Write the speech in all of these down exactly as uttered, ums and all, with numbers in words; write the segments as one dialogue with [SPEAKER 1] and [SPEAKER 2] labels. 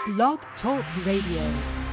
[SPEAKER 1] Blog Talk Radio.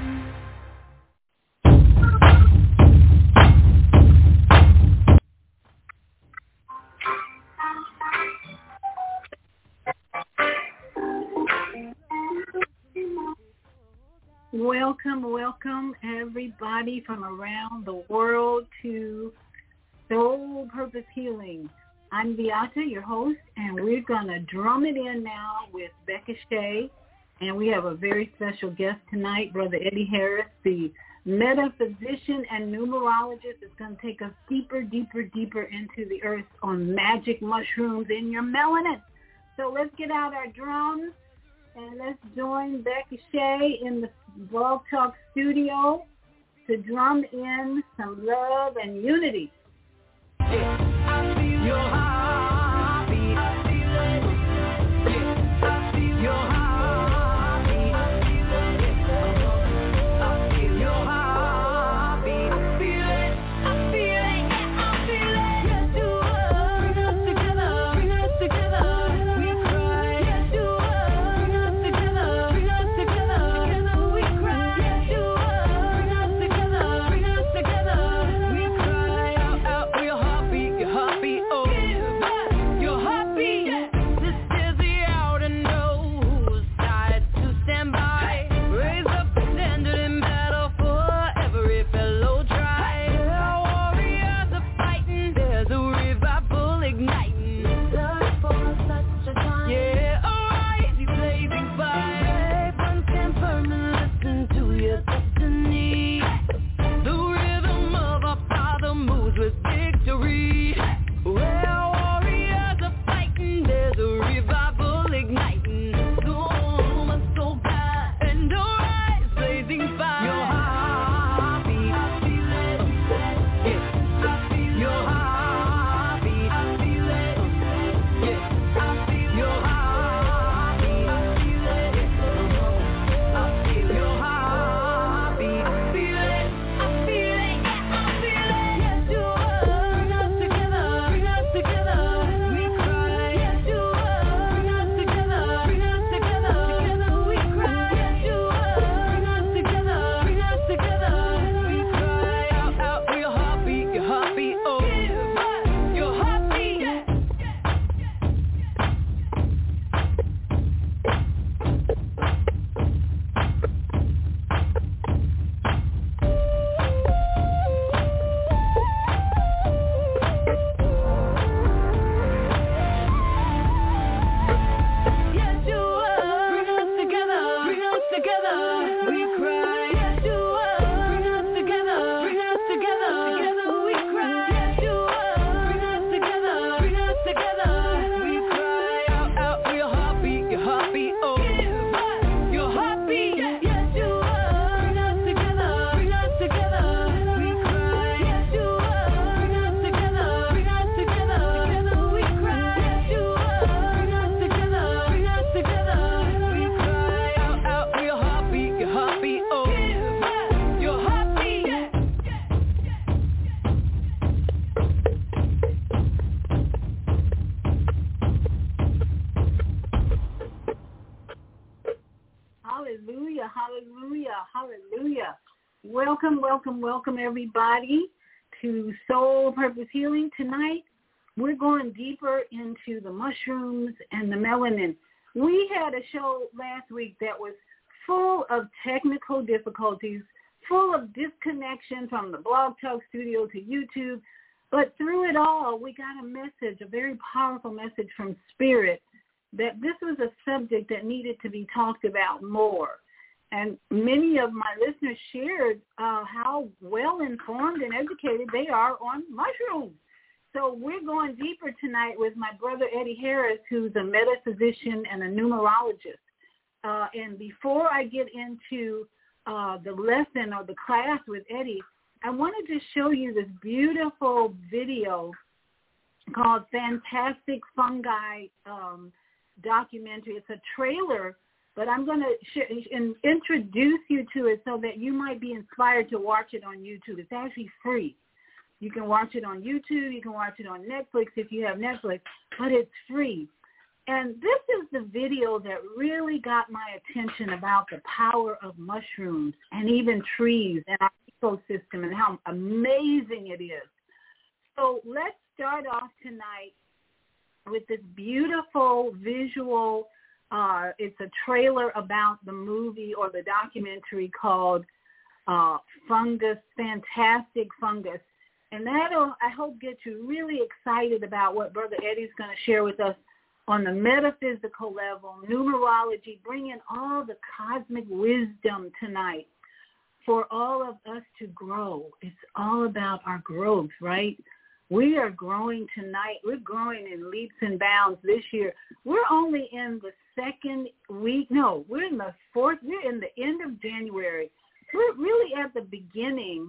[SPEAKER 2] Welcome, welcome everybody from around the world to Soul Purpose Healing. I'm Beata, your host, and we're going to drum it in now with Becca Shea. And we have a very special guest tonight, Brother Eddie Harris, the metaphysician and numerologist, is going to take us deeper, deeper, deeper into the earth on magic mushrooms in your melanin. So let's get out our drums and let's join Becca Shea in the Blog Talk studio to drum in some love and unity. Yeah. Your heartbeat, feel it. Yeah. I feel your heartbeat, feel it. Yeah. I feel your heartbeat, feel it. I feel it, yeah, I feel it. Yes, you are. Bring us together, bring us together. We cry. Yes, you are. Bring us together, bring us together. Together we cry. Yes, you are. Bring us together, bring us together. We cry out, out for your heartbeat, your heartbeat. Oh. Hallelujah, hallelujah, hallelujah. Welcome, welcome, welcome everybody to Soul Purpose Healing. Tonight, we're going deeper into the mushrooms and the melanin. We had a show last week that was full of technical difficulties, full of disconnection from the Blog Talk studio to YouTube. But through it all, we got a message, a very powerful message from Spirit, that this was a subject that needed to be talked about more. And many of my listeners shared uh, how well-informed and educated they are on mushrooms. So we're going deeper tonight with my brother Eddie Harris, who's a metaphysician and a numerologist. Uh, and before I get into uh, the lesson or the class with Eddie, I wanted to show you this beautiful video called Fantastic Fungi um, documentary. It's a trailer, but I'm going to sh- in- introduce you to it so that you might be inspired to watch it on YouTube. It's actually free. You can watch it on YouTube. You can watch it on Netflix if you have Netflix, but it's free. And this is the video that really got my attention about the power of mushrooms and even trees and our ecosystem and how amazing it is. So let's start off tonight with this beautiful visual. Uh, it's a trailer about the movie or the documentary called uh, Fungus, Fantastic Fungus. And that'll, I hope, get you really excited about what Brother Eddie's going to share with us on the metaphysical level, numerology, bringing all the cosmic wisdom tonight for all of us to grow. It's all about our growth, right? We are growing tonight. We're growing in leaps and bounds this year. We're only in the second week. No, we're in the fourth. We're in the end of January. We're really at the beginning.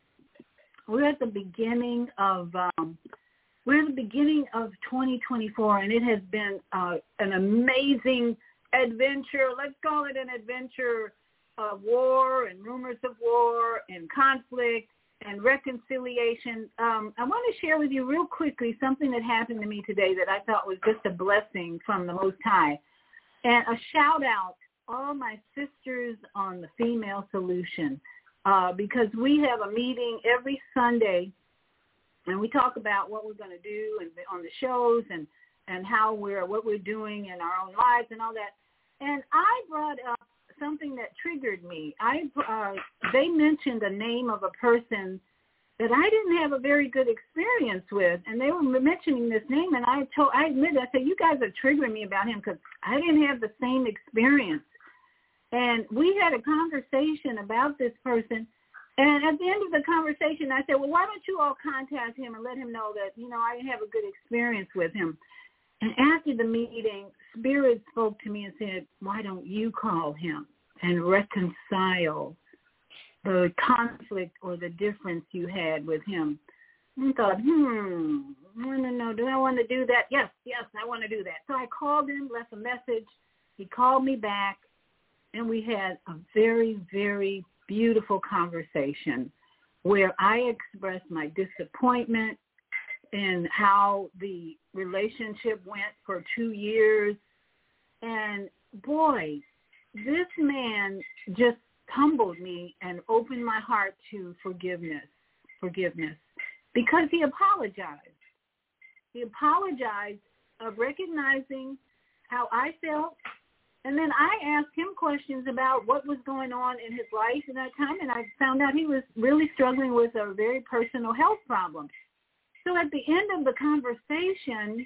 [SPEAKER 2] We're at the beginning of um, we're at the beginning of twenty twenty-four, and it has been uh, an amazing adventure. Let's call it an adventure of war and rumors of war and conflict and reconciliation. Um, I want to share with you real quickly something that happened to me today that I thought was just a blessing from the Most High. And a shout out to all my sisters on the Female Solution, uh, because we have a meeting every Sunday, and we talk about what we're going to do and on the shows and, and how we're, what we're doing in our own lives and all that. And I brought up something that triggered me. I uh, they mentioned the name of a person that I didn't have a very good experience with, and they were mentioning this name, and I told, I admit, I said, you guys are triggering me about him because I didn't have the same experience. And we had a conversation about this person, and at the end of the conversation, I said, well, why don't you all contact him and let him know that, you know, I didn't have a good experience with him. And after the meeting, Spirit spoke to me and said, why don't you call him and reconcile the conflict or the difference you had with him? And I thought, hmm, I want to know, do I want to do that? Yes, yes, I want to do that. So I called him, left a message. He called me back, and we had a very, very beautiful conversation where I expressed my disappointment in how the relationship went for two years. And boy, this man just humbled me and opened my heart to forgiveness, forgiveness, because he apologized. He apologized of recognizing how I felt. And then I asked him questions about what was going on in his life at that time, and I found out he was really struggling with a very personal health problem. So at the end of the conversation,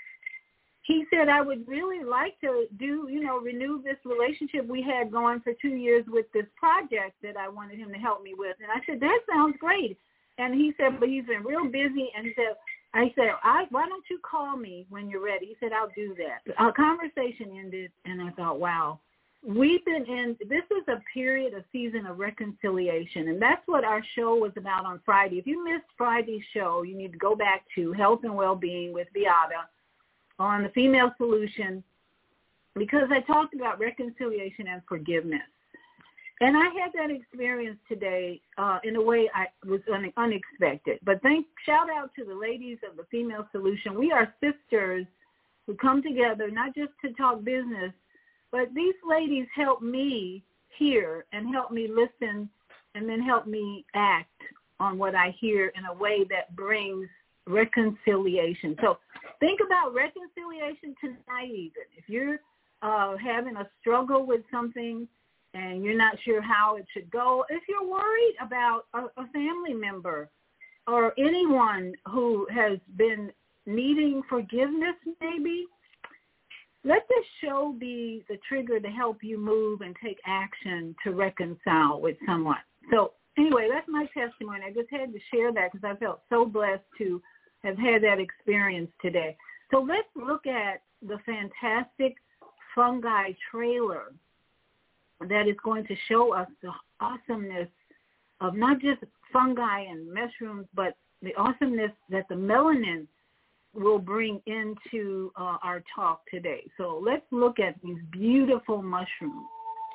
[SPEAKER 2] he said, I would really like to do, you know, renew this relationship we had going for two years with this project that I wanted him to help me with. And I said, that sounds great. And he said, but he's been real busy. And he said, I said, I, why don't you call me when you're ready? He said, I'll do that. Our conversation ended, and I thought, wow, we've been in, this is a period, a season of reconciliation. And that's what our show was about on Friday. If you missed Friday's show, you need to go back to Health and Wellbeing with Beata on the Female Solution, because I talked about reconciliation and forgiveness. And I had that experience today uh, in a way I was un- unexpected. But thank, shout out to the ladies of the Female Solution. We are sisters who come together not just to talk business, but these ladies help me hear and help me listen and then help me act on what I hear in a way that brings reconciliation. So think about reconciliation tonight even. If you're uh, having a struggle with something and you're not sure how it should go, if you're worried about a, a family member or anyone who has been needing forgiveness maybe, let this show be the trigger to help you move and take action to reconcile with someone. So anyway, that's my testimony. I just had to share that because I felt so blessed to have had that experience today. So let's look at the fantastic fungi trailer that is going to show us the awesomeness of not just fungi and mushrooms, but the awesomeness that the melanin will bring into uh, our talk today. So let's look at these beautiful mushrooms.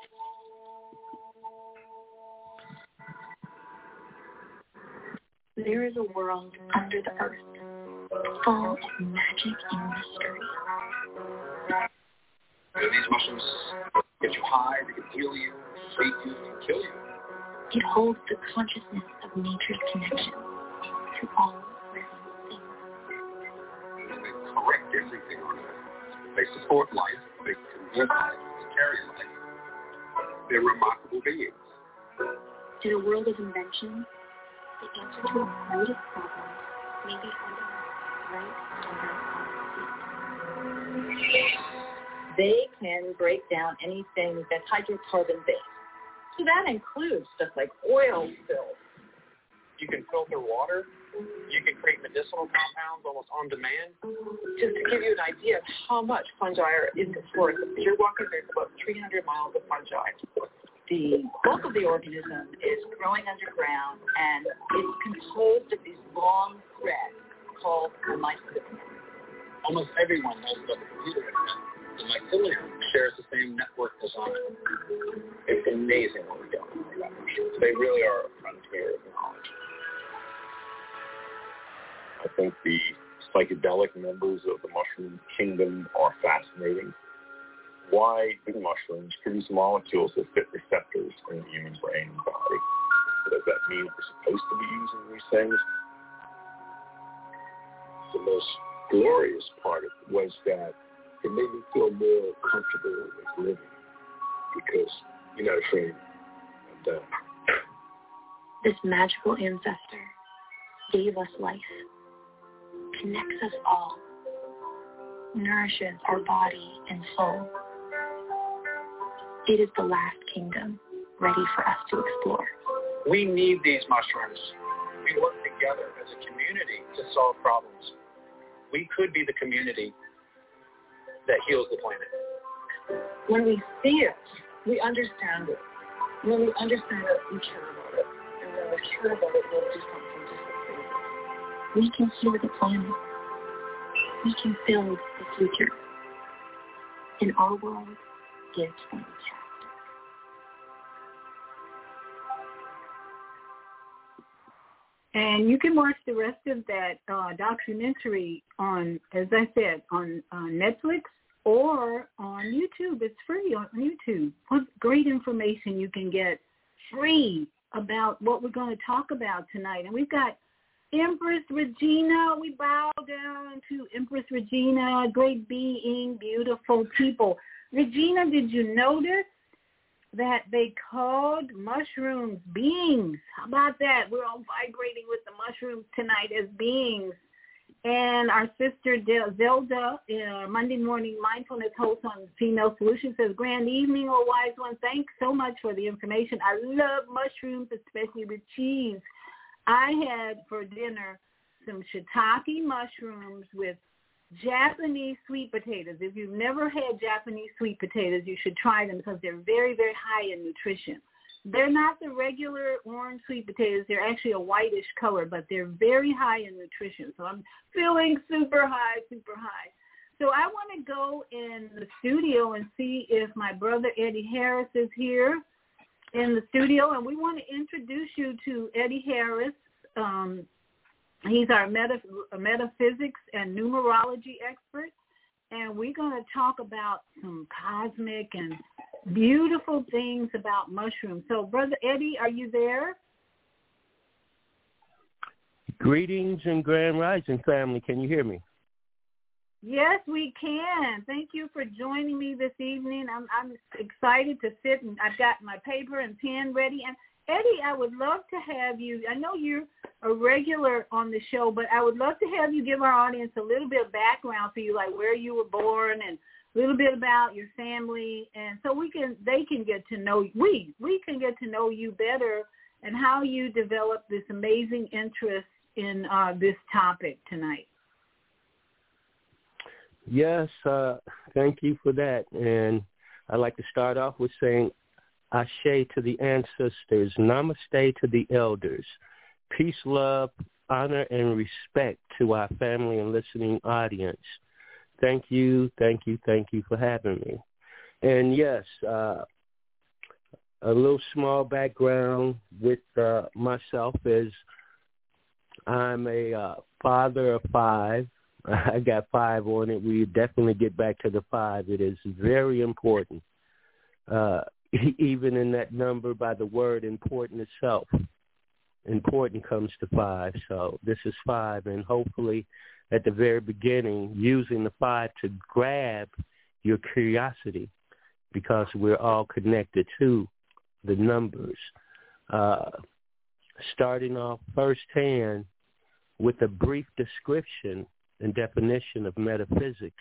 [SPEAKER 3] There is a world under the earth full of magic and mystery. You know, these mushrooms get you high, they can heal you, feed you, and kill you.
[SPEAKER 4] It holds the consciousness of nature's connection to all living things.
[SPEAKER 3] And they correct everything on earth. They support life, they convert life, they carry life. They're remarkable beings.
[SPEAKER 4] In a world of invention, the answer to our greatest problems may be hiding right under our feet.
[SPEAKER 5] They can break down anything that's hydrocarbon-based. So that includes stuff like oil spills.
[SPEAKER 3] You can filter water. You can create medicinal compounds almost on demand.
[SPEAKER 5] Just to give you an idea of how much fungi are in the forest. If you're walking, there's about three hundred miles of fungi. The bulk of the organism is growing underground, and it's composed of these long threads called the mycelium.
[SPEAKER 3] Almost everyone knows about the computer internet. The mycelium shares the same network design. It's amazing what we've done about mushrooms. They really are a frontier of knowledge.
[SPEAKER 6] I think the psychedelic members of the mushroom kingdom are fascinating. Why do mushrooms produce molecules that fit receptors in the human brain and body? Does that mean we're supposed to be using these things? The most glorious part of it was that it made me feel more comfortable with living because you're not afraid of death.
[SPEAKER 4] This magical ancestor gave us life, connects us all, nourishes our body and soul. It is the last kingdom ready for us to explore.
[SPEAKER 3] We need these mushrooms. We work together as a community to solve problems. We could be the community that heals the planet.
[SPEAKER 5] When we see it, we understand it. When we understand it, we care about it. And when we care about it, we'll do something to support it.
[SPEAKER 4] We can heal the planet. We can build the future. And our world is fantastic.
[SPEAKER 2] And you can watch the rest of that uh, documentary on, as I said, on uh, Netflix or on YouTube. It's free on YouTube. What great information you can get free about what we're going to talk about tonight. And we've got Empress Regina. We bow down to Empress Regina, great being, beautiful people. Regina, did you notice that they called mushrooms beings? How about that? We're all vibrating with the mushrooms tonight as beings. And our sister Zelda, uh, Monday Morning Mindfulness host on Female Solutions, says, grand evening, oh wise one. Thanks so much for the information. I love mushrooms, especially with cheese. I had for dinner some shiitake mushrooms with Japanese sweet potatoes. If you've never had Japanese sweet potatoes, you should try them because they're very, very high in nutrition. They're not the regular orange sweet potatoes. They're actually a whitish color, but they're very high in nutrition. So I'm feeling super high, super high. So I want to go in the studio and see if my brother Eddie Harris is here in the studio, and we want to introduce you to Eddie Harris. Um, he's our meta, metaphysics and numerology expert, and we're going to talk about some cosmic and beautiful things about mushrooms. So, Brother Eddie, are you there?
[SPEAKER 7] Greetings and grand rising, family. Can you hear me?
[SPEAKER 2] Yes, we can. Thank you for joining me this evening. I'm, I'm excited to sit, and I've got my paper and pen ready. And Eddie, I would love to have you. I know you're a regular on the show, but I would love to have you give our audience a little bit of background for you, like where you were born and a little bit about your family, and so we can they can get to know we we can get to know you better and how you developed this amazing interest in uh, this topic tonight.
[SPEAKER 7] Yes, uh, thank you for that. And I'd like to start off with saying Ashe to the ancestors, Namaste to the elders, peace, love, honor, and respect to our family and listening audience. Thank you, thank you, thank you for having me. And yes, uh, a little small background with uh, myself is I'm a uh, father of five, I got five on it. We definitely get back to the five. It is very important. Uh, even in that number by the word important itself, important comes to five. So this is five, and hopefully at the very beginning, using the five to grab your curiosity, because we're all connected to the numbers. Uh, starting off firsthand with a brief description and definition of metaphysics.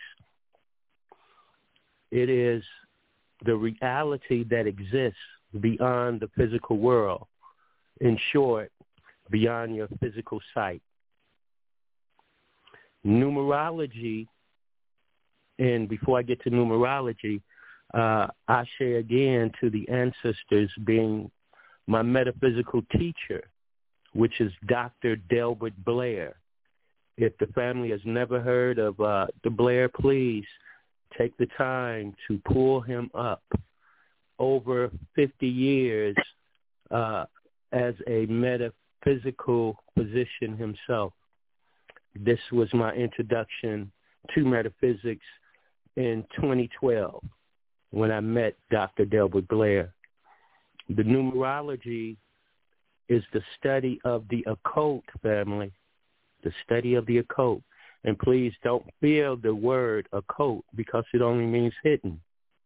[SPEAKER 7] It is the reality that exists beyond the physical world. In short, beyond your physical sight. Numerology, and before I get to numerology, uh, I share again to the ancestors being my metaphysical teacher, which is Doctor Delbert Blair. If the family has never heard of uh, the Blair, please take the time to pull him up. Over fifty years uh, as a metaphysical physician himself. This was my introduction to metaphysics in twenty twelve when I met Doctor Delbert Blair. The numerology is the study of the occult, family, the study of the occult. And please don't feel the word occult, because it only means hidden.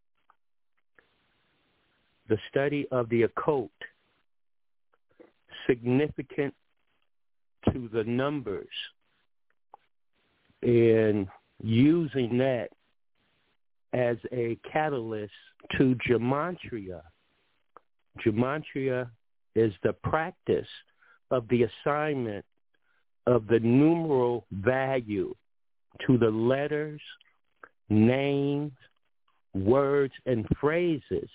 [SPEAKER 7] The study of the occult, significant to the numbers, and using that as a catalyst to gematria. Gematria is the practice of the assignment of the numeral value to the letters, names, words, and phrases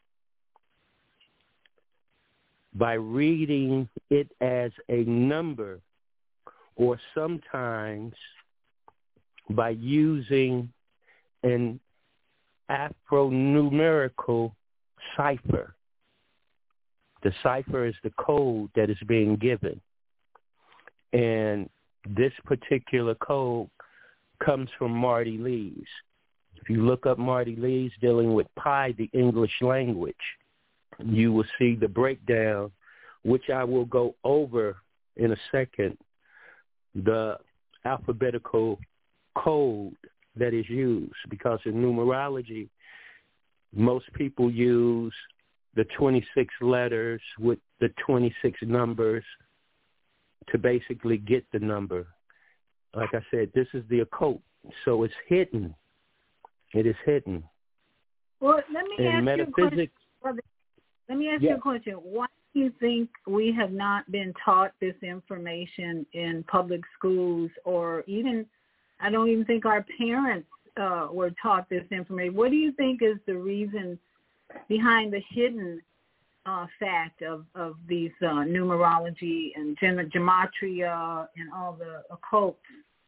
[SPEAKER 7] by reading it as a number, or sometimes by using an alphanumerical cipher. The cipher is the code that is being given. And this particular code comes from Marty Lees. If you look up Marty Lees dealing with Pi, the English language, you will see the breakdown, which I will go over in a second, the alphabetical code that is used. Because in numerology, most people use the twenty-six letters with the twenty-six numbers to basically get the number. Like I said, this is the occult, so it's hidden. It is hidden.
[SPEAKER 2] Well, let me
[SPEAKER 7] in
[SPEAKER 2] ask
[SPEAKER 7] metaphysics,
[SPEAKER 2] you a question. Brother. Let me ask
[SPEAKER 7] yeah.
[SPEAKER 2] you a question. Why do you think we have not been taught this information in public schools, or even, I don't even think our parents uh, were taught this information? What do you think is the reason behind the hidden uh, fact of, of these uh, numerology and gem- gematria and all the occults?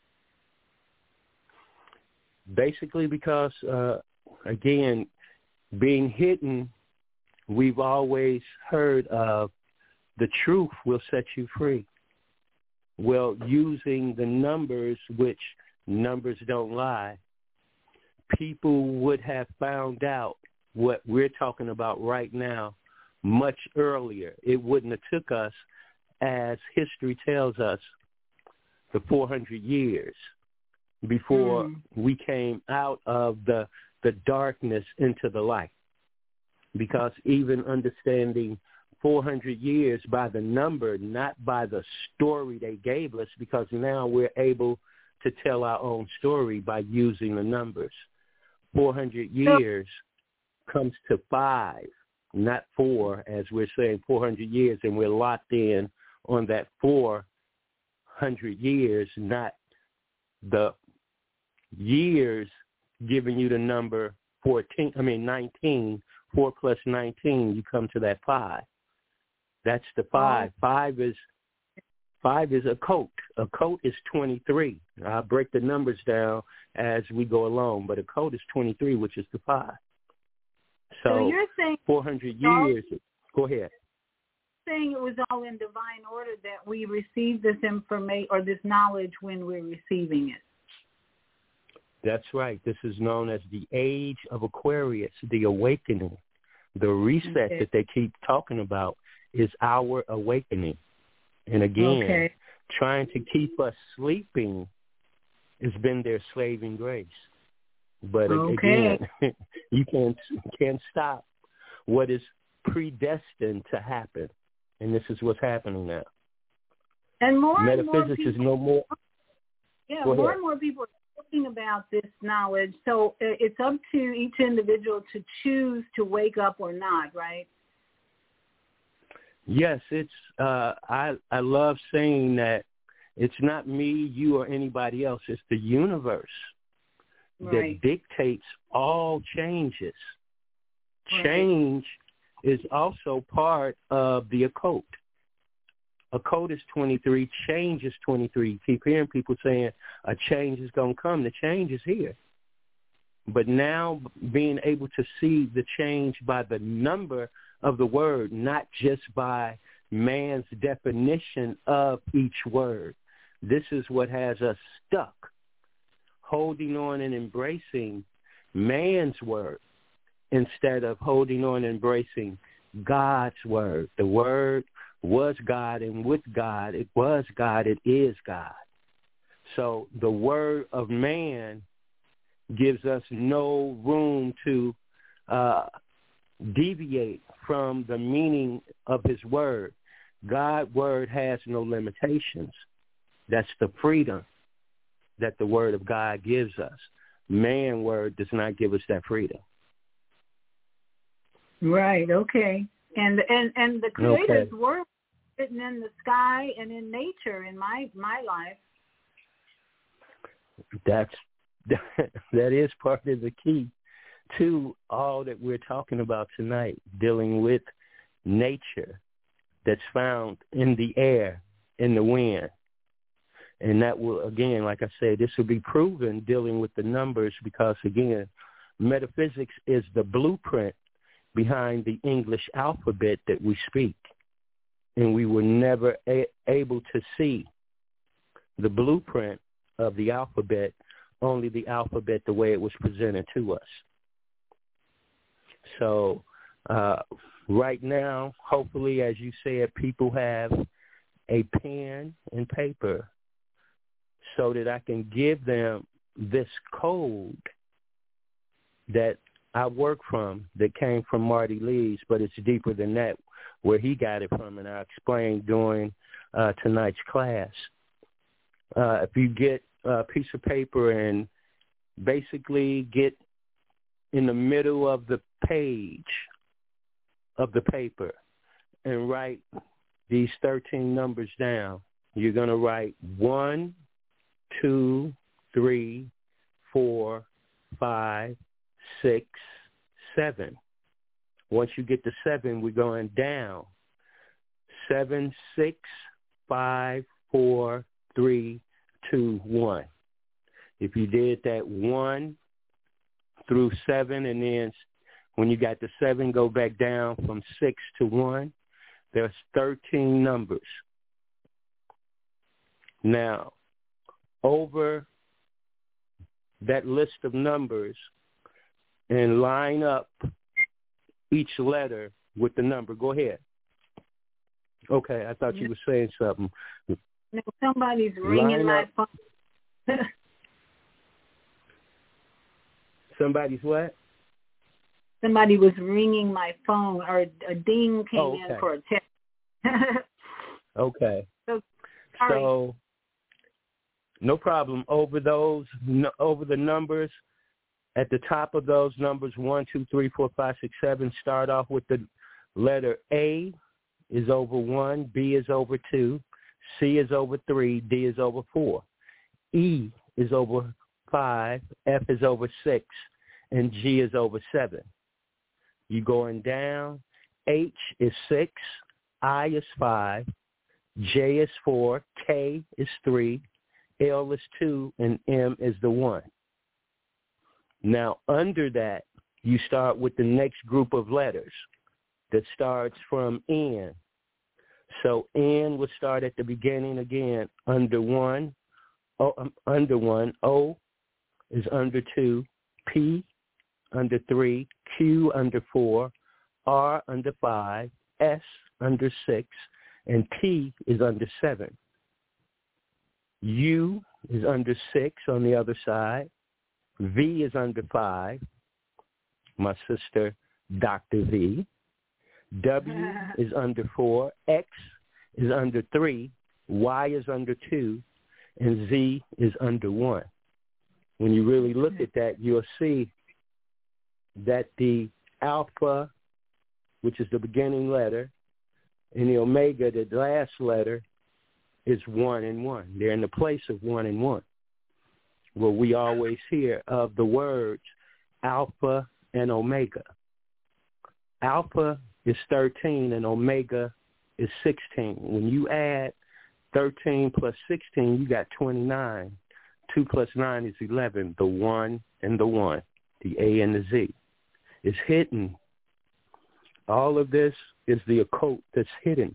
[SPEAKER 7] Basically because, uh, again, being hidden, we've always heard of the truth will set you free. Well, using the numbers, which numbers don't lie, people would have found out what we're talking about right now much earlier. It wouldn't have took us, as history tells us, the four hundred years before mm. we came out of the the darkness into the light. Because even understanding four hundred years by the number, not by the story they gave us, because now we're able to tell our own story by using the numbers. four hundred years comes to five, not four, as we're saying four hundred years, and we're locked in on that four hundred years, not the years giving you the number fourteen, I mean nineteen, four plus nineteen, you come to that five. That's the five. Oh. Five is five is a coat. A coat is twenty-three. I'll break the numbers down as we go along, but a coat is twenty-three, which is the five. So,
[SPEAKER 2] so you're saying
[SPEAKER 7] four hundred years. Go ahead.
[SPEAKER 2] Saying it was all in divine order that we received this information or this knowledge when we're receiving it.
[SPEAKER 7] That's right. This is known as the age of Aquarius, the awakening. The reset okay. that they keep talking about is our awakening. And again, okay. trying to keep us sleeping has been their slaving grace. But okay. again, you can't, can't stop what is predestined to happen. And this is what's happening now.
[SPEAKER 2] And more
[SPEAKER 7] Metaphysics
[SPEAKER 2] and more people,
[SPEAKER 7] is no more.
[SPEAKER 2] Yeah, more and more people are talking about this knowledge. So it's up to each individual to choose to wake up or not, right?
[SPEAKER 7] Yes, it's. Uh, I I love saying that it's not me, you, or anybody else. It's the universe
[SPEAKER 2] right.
[SPEAKER 7] that dictates all changes.
[SPEAKER 2] Right.
[SPEAKER 7] Change is also part of the occult. Occult is twenty-three, change is twenty-three. You keep hearing people saying a change is going to come. The change is here. But now being able to see the change by the number of the word, not just by man's definition of each word. This is what has us stuck, holding on and embracing man's word instead of holding on and embracing God's word. The word was God, and with God, it was God, it is God. So the word of man gives us no room to uh, deviate from the meaning of his word. God's word has no limitations. That's the freedom that the word of God gives us. Man word does not give us that freedom.
[SPEAKER 2] Right, okay. And and, and the Creator's
[SPEAKER 7] okay.
[SPEAKER 2] word written in the sky and in nature in my, my life.
[SPEAKER 7] That's that is part of the key to all that we're talking about tonight, dealing with nature that's found in the air, in the wind. And that will, again, like I said, this will be proven dealing with the numbers because, again, metaphysics is the blueprint behind the English alphabet that we speak. And we were never a- able to see the blueprint of the alphabet, only the alphabet the way it was presented to us. So uh, right now, hopefully, as you said, people have a pen and paper so that I can give them this code that I work from that came from Marty Lees, but it's deeper than that, where he got it from, and I explained during uh, tonight's class. Uh, if you get a piece of paper and basically get in the middle of the page of the paper and write these thirteen numbers down, you're going to write one, two, three, four, five, six, seven. Once you get to seven, we're going down. Seven, six, five, four, three, two, one. If you did that one through seven, and then when you got to seven, go back down from six to one, there's thirteen numbers. Now, over that list of numbers and line up each letter with the number. Go ahead. Okay, I thought you were saying something.
[SPEAKER 2] No, somebody's ringing my phone.
[SPEAKER 7] Somebody's what?
[SPEAKER 2] Somebody was ringing my phone, or a ding came
[SPEAKER 7] oh, okay.
[SPEAKER 2] in for a text.
[SPEAKER 7] okay.
[SPEAKER 2] So,
[SPEAKER 7] so, no problem. Over those, no, over the numbers, at the top of those numbers, one, two, three, four, five, six, seven, start off with the letter A is over one, B is over two, C is over three, D is over four, E is over five, F is over six, and G is over seven. You going down, H is six, I is five, J is four, K is three, L is two, and M is the one. Now, under that, you start with the next group of letters that starts from N. So N would start at the beginning again, under one, o, um, under one, O, is under two, P under three, Q under four, R under five, S under six, and T is under seven. U is under six on the other side. V is under five. My sister, Doctor V. W is under four. X is under three. Y is under two. And Z is under one. When you really look at that, you'll see that the alpha, which is the beginning letter, and the omega, the last letter, is one and one. They're in the place of one and one. Well, we always hear of the words alpha and omega. Alpha is thirteen and omega is sixteen. When you add thirteen plus sixteen, you got twenty-nine. two plus nine is eleven, the one and the one, the A and the Z. It's hidden. All of this is the occult that's hidden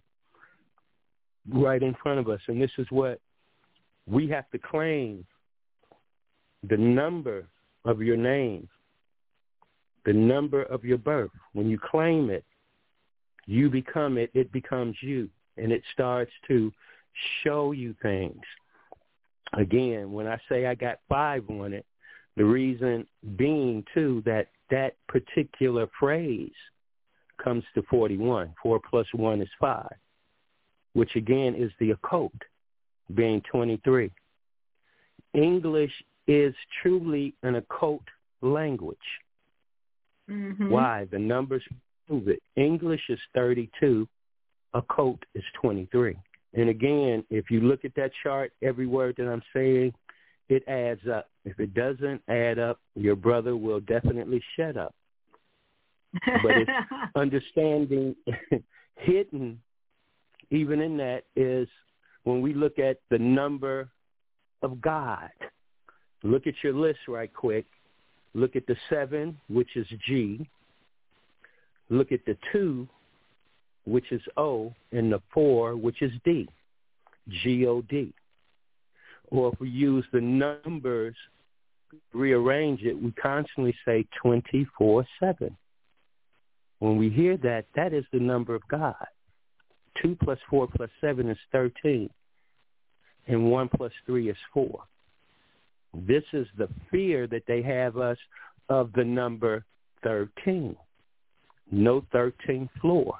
[SPEAKER 7] right in front of us. And this is what we have to claim. The number of your name, the number of your birth. When you claim it, you become it, it becomes you. And it starts to show you things. Again, when I say I got five on it, the reason being, too, that that particular phrase comes to forty-one. Four plus one is five, which, again, is the occult, being twenty-three. English is truly an occult language. Mm-hmm. Why? The numbers prove it. English is thirty-two. Occult is twenty-three. And again, if you look at that chart, every word that I'm saying, it adds up. If it doesn't add up, your brother will definitely shut up. But it's understanding hidden, even in that, is when we look at the number of God. Look at your list right quick. Look at the seven, which is G. Look at the two, which is O, and the four, which is D, G O D. Or if we use the numbers, rearrange it, we constantly say twenty-four seven. When we hear that, that is the number of God. two plus four plus seven is thirteen, and one plus three is four. This is the fear that they have us of the number thirteen. No thirteenth floor.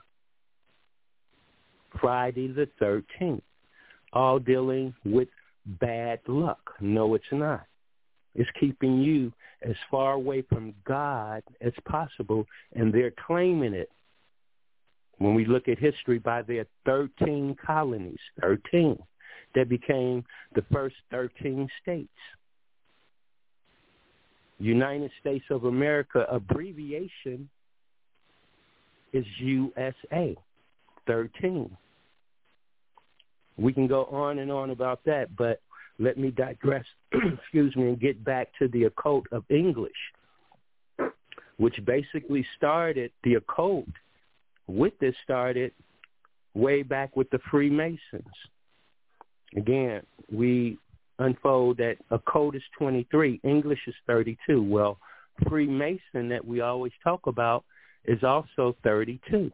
[SPEAKER 7] Friday the thirteenth. All dealing with bad luck. No, it's not. It's keeping you as far away from God as possible, and they're claiming it. When we look at history, by their thirteen colonies, thirteen, that became the first thirteen states. United States of America abbreviation is U S A, thirteen. We can go on and on about that, but let me digress, excuse me, and get back to the occult of English, which basically started, the occult with this started way back with the Freemasons. Again, we unfold that occult is twenty-three, English is thirty-two. Well, Freemason that we always talk about is also thirty-two.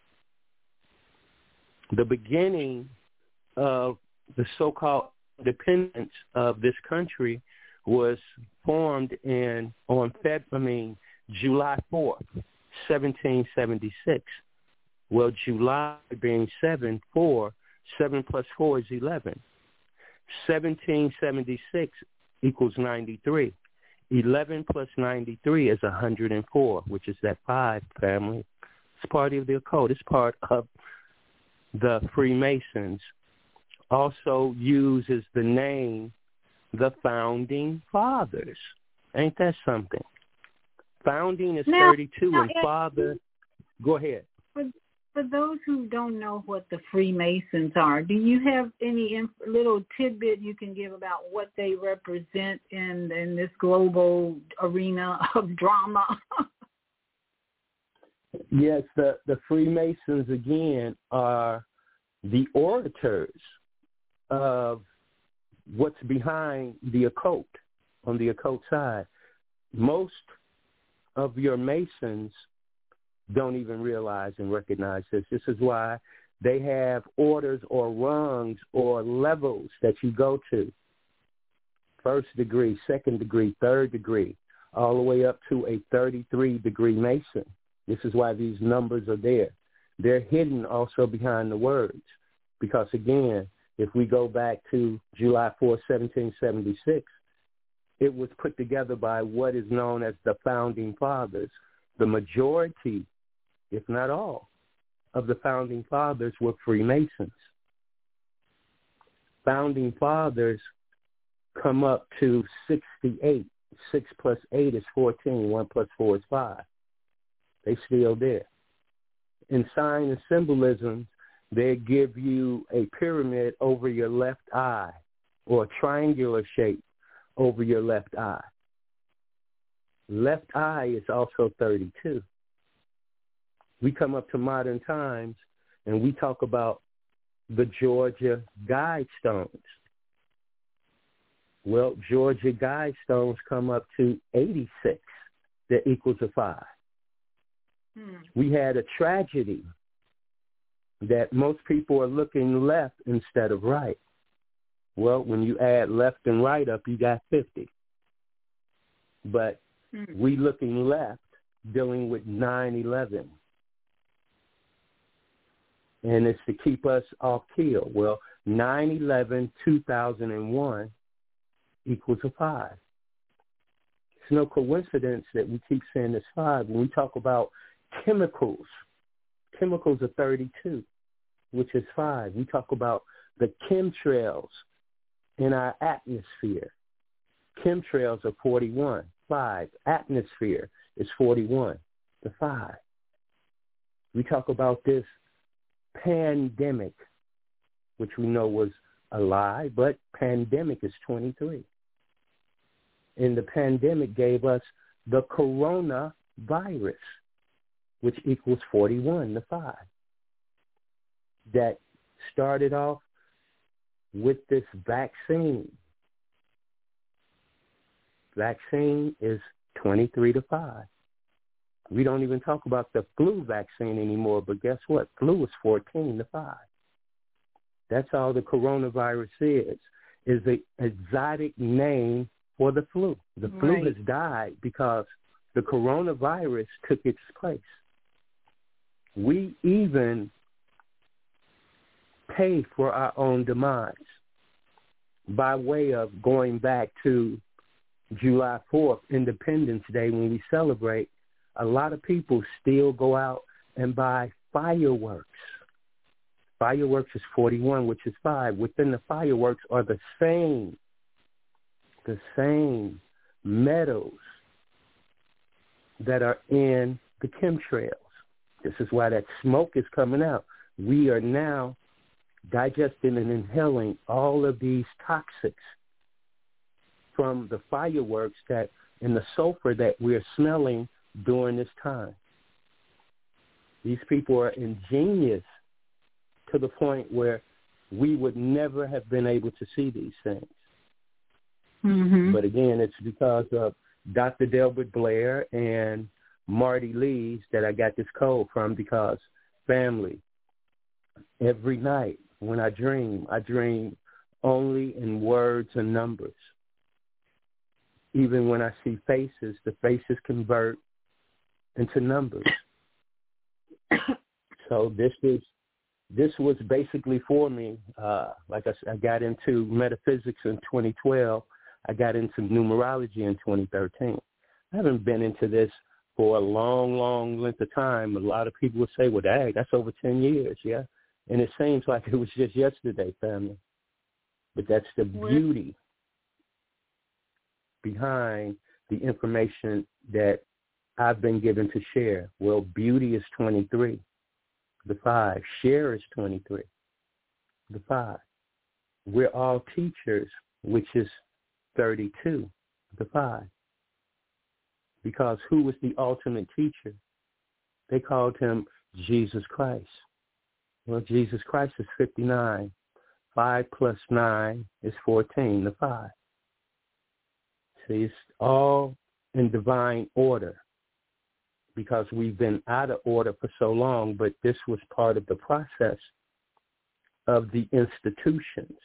[SPEAKER 7] The beginning of the so-called independence of this country was formed in on Feb, I mean July fourth, seventeen seventy-six. Well, July being seven, four, seven plus four is eleven. seventeen seventy-six equals ninety-three. eleven plus ninety-three is one hundred four, which is that five family. It's part of the occult. It's part of the Freemasons. Also uses the name the Founding Fathers. Ain't that something? Founding is now, thirty-two now, and it, father, go ahead.
[SPEAKER 2] For, for those who don't know what the Freemasons are, do you have any inf- little tidbit you can give about what they represent in, in this global arena of drama?
[SPEAKER 7] Yes, the, the Freemasons, again, are the orators of what's behind the occult. on the occult side. Most of your Masons don't even realize and recognize this. This is why they have orders or rungs or levels that you go to. First degree, second degree, third degree, all the way up to a thirty-three degree Mason. This is why these numbers are there. They're hidden also behind the words. Because again, if we go back to July fourth, seventeen seventy-six, it was put together by what is known as the Founding Fathers. The majority, if not all, of the Founding Fathers were Freemasons. Founding Fathers come up to sixty-eight. Six plus eight is fourteen. One plus four is five. They still there. In sign and symbolism, they give you a pyramid over your left eye or a triangular shape over your left eye. Left eye is also thirty-two. We come up to modern times and we talk about the Georgia Guidestones. Well, Georgia Guidestones come up to eighty-six. That equals a five. Hmm. We had a tragedy that most people are looking left instead of right. Well, when you add left and right up, you got fifty. But hmm. we looking left dealing with nine eleven. And it's to keep us off kill. Well, nine eleven, two thousand one equals a five. It's no coincidence that we keep saying this five. When we talk about chemicals, chemicals are thirty-two, which is five. We talk about the chemtrails in our atmosphere. Chemtrails are forty-one, five. Atmosphere is forty-one, the five. We talk about this pandemic, which we know was a lie, but pandemic is twenty-three. And the pandemic gave us the coronavirus, which equals forty-one, the five. That started off with this vaccine. Vaccine is twenty-three to five. We don't even talk about the flu vaccine anymore, but guess what? Flu is fourteen to five. That's all the coronavirus is, is an exotic name for the flu. The flu right. has died because the coronavirus took its place. We even pay for our own demise by way of going back to July fourth, Independence Day, when we celebrate. A lot of people still go out and buy fireworks. Fireworks is forty-one, which is five. Within the fireworks are the same, the same metals that are in the chemtrails. This is why that smoke is coming out. We are now digesting and inhaling all of these toxics from the fireworks that and the sulfur that we're smelling during this time. These people are ingenious to the point where we would never have been able to see these things. Mm-hmm. But again, it's because of Doctor Delbert Blair and Marty Lees that I got this code from, because family, every night when I dream, I dream only in words and numbers. Even when I see faces, the faces convert into numbers. So this is this was basically for me. Uh, like I said, I got into metaphysics in twenty twelve. I got into numerology in twenty thirteen. I haven't been into this for a long, long length of time. A lot of people would say, well, dang, that's over ten years, yeah? And it seems like it was just yesterday, family. But that's the beauty behind the information that I've been given to share. Well, beauty is twenty-three, the five. Share is twenty-three, the five. We're all teachers, which is thirty-two, the five. Because who was the ultimate teacher? They called him Jesus Christ. Well, Jesus Christ is fifty-nine. Five plus nine is fourteen, the five. See, it's all in divine order because we've been out of order for so long, but this was part of the process of the institutions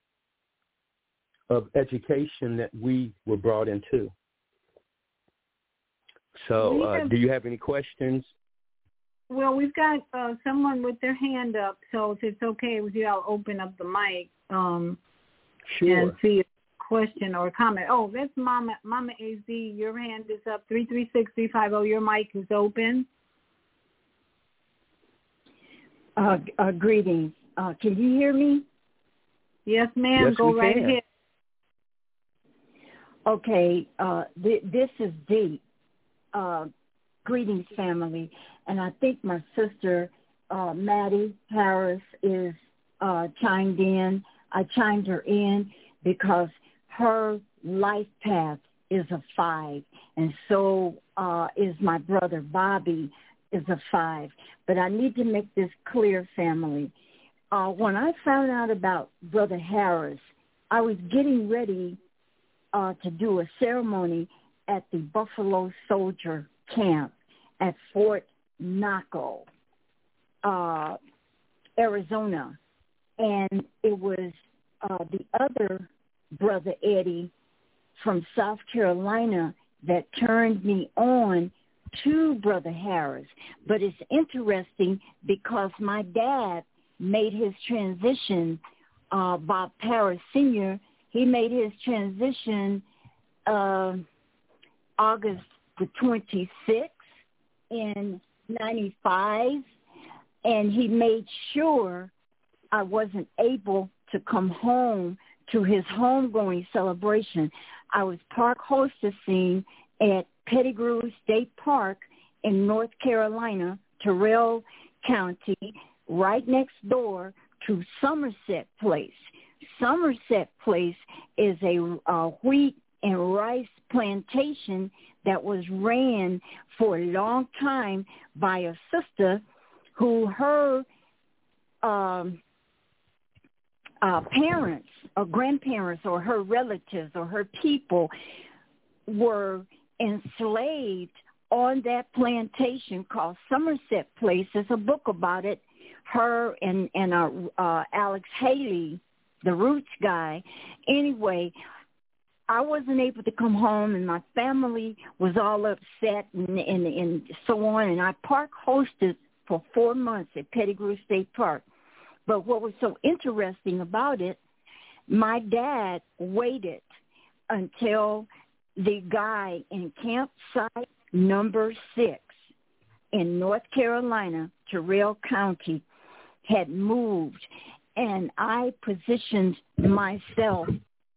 [SPEAKER 7] of education that we were brought into. So uh, do you have any questions?
[SPEAKER 2] Well, we've got uh, someone with their hand up, so if it's okay with you, I'll open up the mic um,
[SPEAKER 7] sure.
[SPEAKER 2] and see a question or a comment. Oh, that's Mama Mama A Z. Your hand is up, three three six, three five zero. Your mic is open.
[SPEAKER 8] Uh, uh, greetings. Uh, can you hear me?
[SPEAKER 2] Yes, ma'am.
[SPEAKER 7] Yes,
[SPEAKER 2] Go
[SPEAKER 7] we
[SPEAKER 2] right
[SPEAKER 7] can.
[SPEAKER 2] ahead.
[SPEAKER 8] Okay, uh, th- this is deep. Uh, greetings, family. And I think my sister, uh, Maddie Harris, is uh, chimed in. I chimed her in because her life path is a five, and so uh, is my brother Bobby is a five. But I need to make this clear, family. Uh, when I found out about Brother Harris, I was getting ready uh, to do a ceremony at the Buffalo Soldier Camp at Fort Naco, uh, Arizona. And it was uh, the other Brother Eddie from South Carolina that turned me on to Brother Harris. But it's interesting because my dad made his transition, uh, Bob Harris Senior, he made his transition uh, August the twenty-sixth in ninety-five, and he made sure I wasn't able to come home to his homegoing celebration. I was park hostessing at Pettigrew State Park in North Carolina, Terrell County, right next door to Somerset Place. Somerset Place is a uh, wheat and rice plantation that was ran for a long time by a sister who her um, uh, parents or grandparents or her relatives or her people were enslaved on that plantation called Somerset Place. There's a book about it. Her and, and uh, uh, Alex Haley, the Roots guy. Anyway, I wasn't able to come home, and my family was all upset and, and, and so on, and I park hosted for four months at Pettigrew State Park. But what was so interesting about it, my dad waited until the guy in campsite number six in North Carolina, Terrell County, had moved, and I positioned myself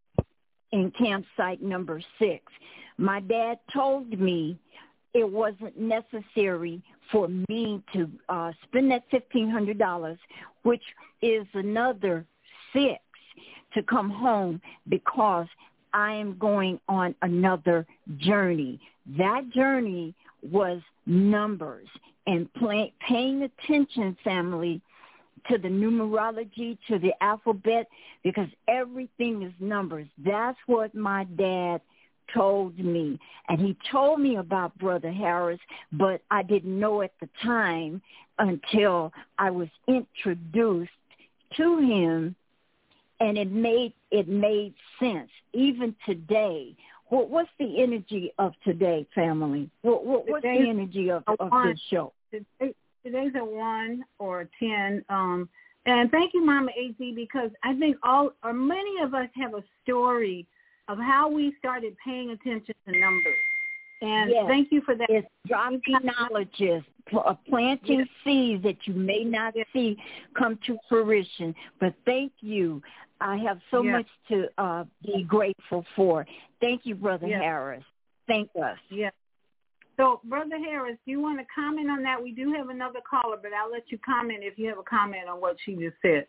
[SPEAKER 8] in campsite number six. My dad told me it wasn't necessary for me to uh, spend that fifteen hundred dollars, which is another six, to come home because I am going on another journey. That journey was numbers and play, paying attention, family, to the numerology, to the alphabet, because everything is numbers. That's what my dad told me. And he told me about Brother Harris, but I didn't know at the time until I was introduced to him, and it made it made sense. Even today, what, what's the energy of today, family? What, what, what's
[SPEAKER 2] Today's
[SPEAKER 8] the energy of, of
[SPEAKER 2] one,
[SPEAKER 8] this show?
[SPEAKER 2] Today, today's a one or a ten. Um, and thank you, Mama A Z, because I think all or many of us have a story of how we started paying attention to numbers. And
[SPEAKER 8] yes.
[SPEAKER 2] Thank you for that.
[SPEAKER 8] It's dropping knowledges, pl- planting yes. seeds that you may not yes. see come to fruition. But thank you. I have so yes. much to uh, be grateful for. Thank you, Brother yes. Harris. Thank us.
[SPEAKER 2] Yes. So, Brother Harris, do you want to comment on that? We do have another caller, but I'll let you comment if you have a comment on what she just said.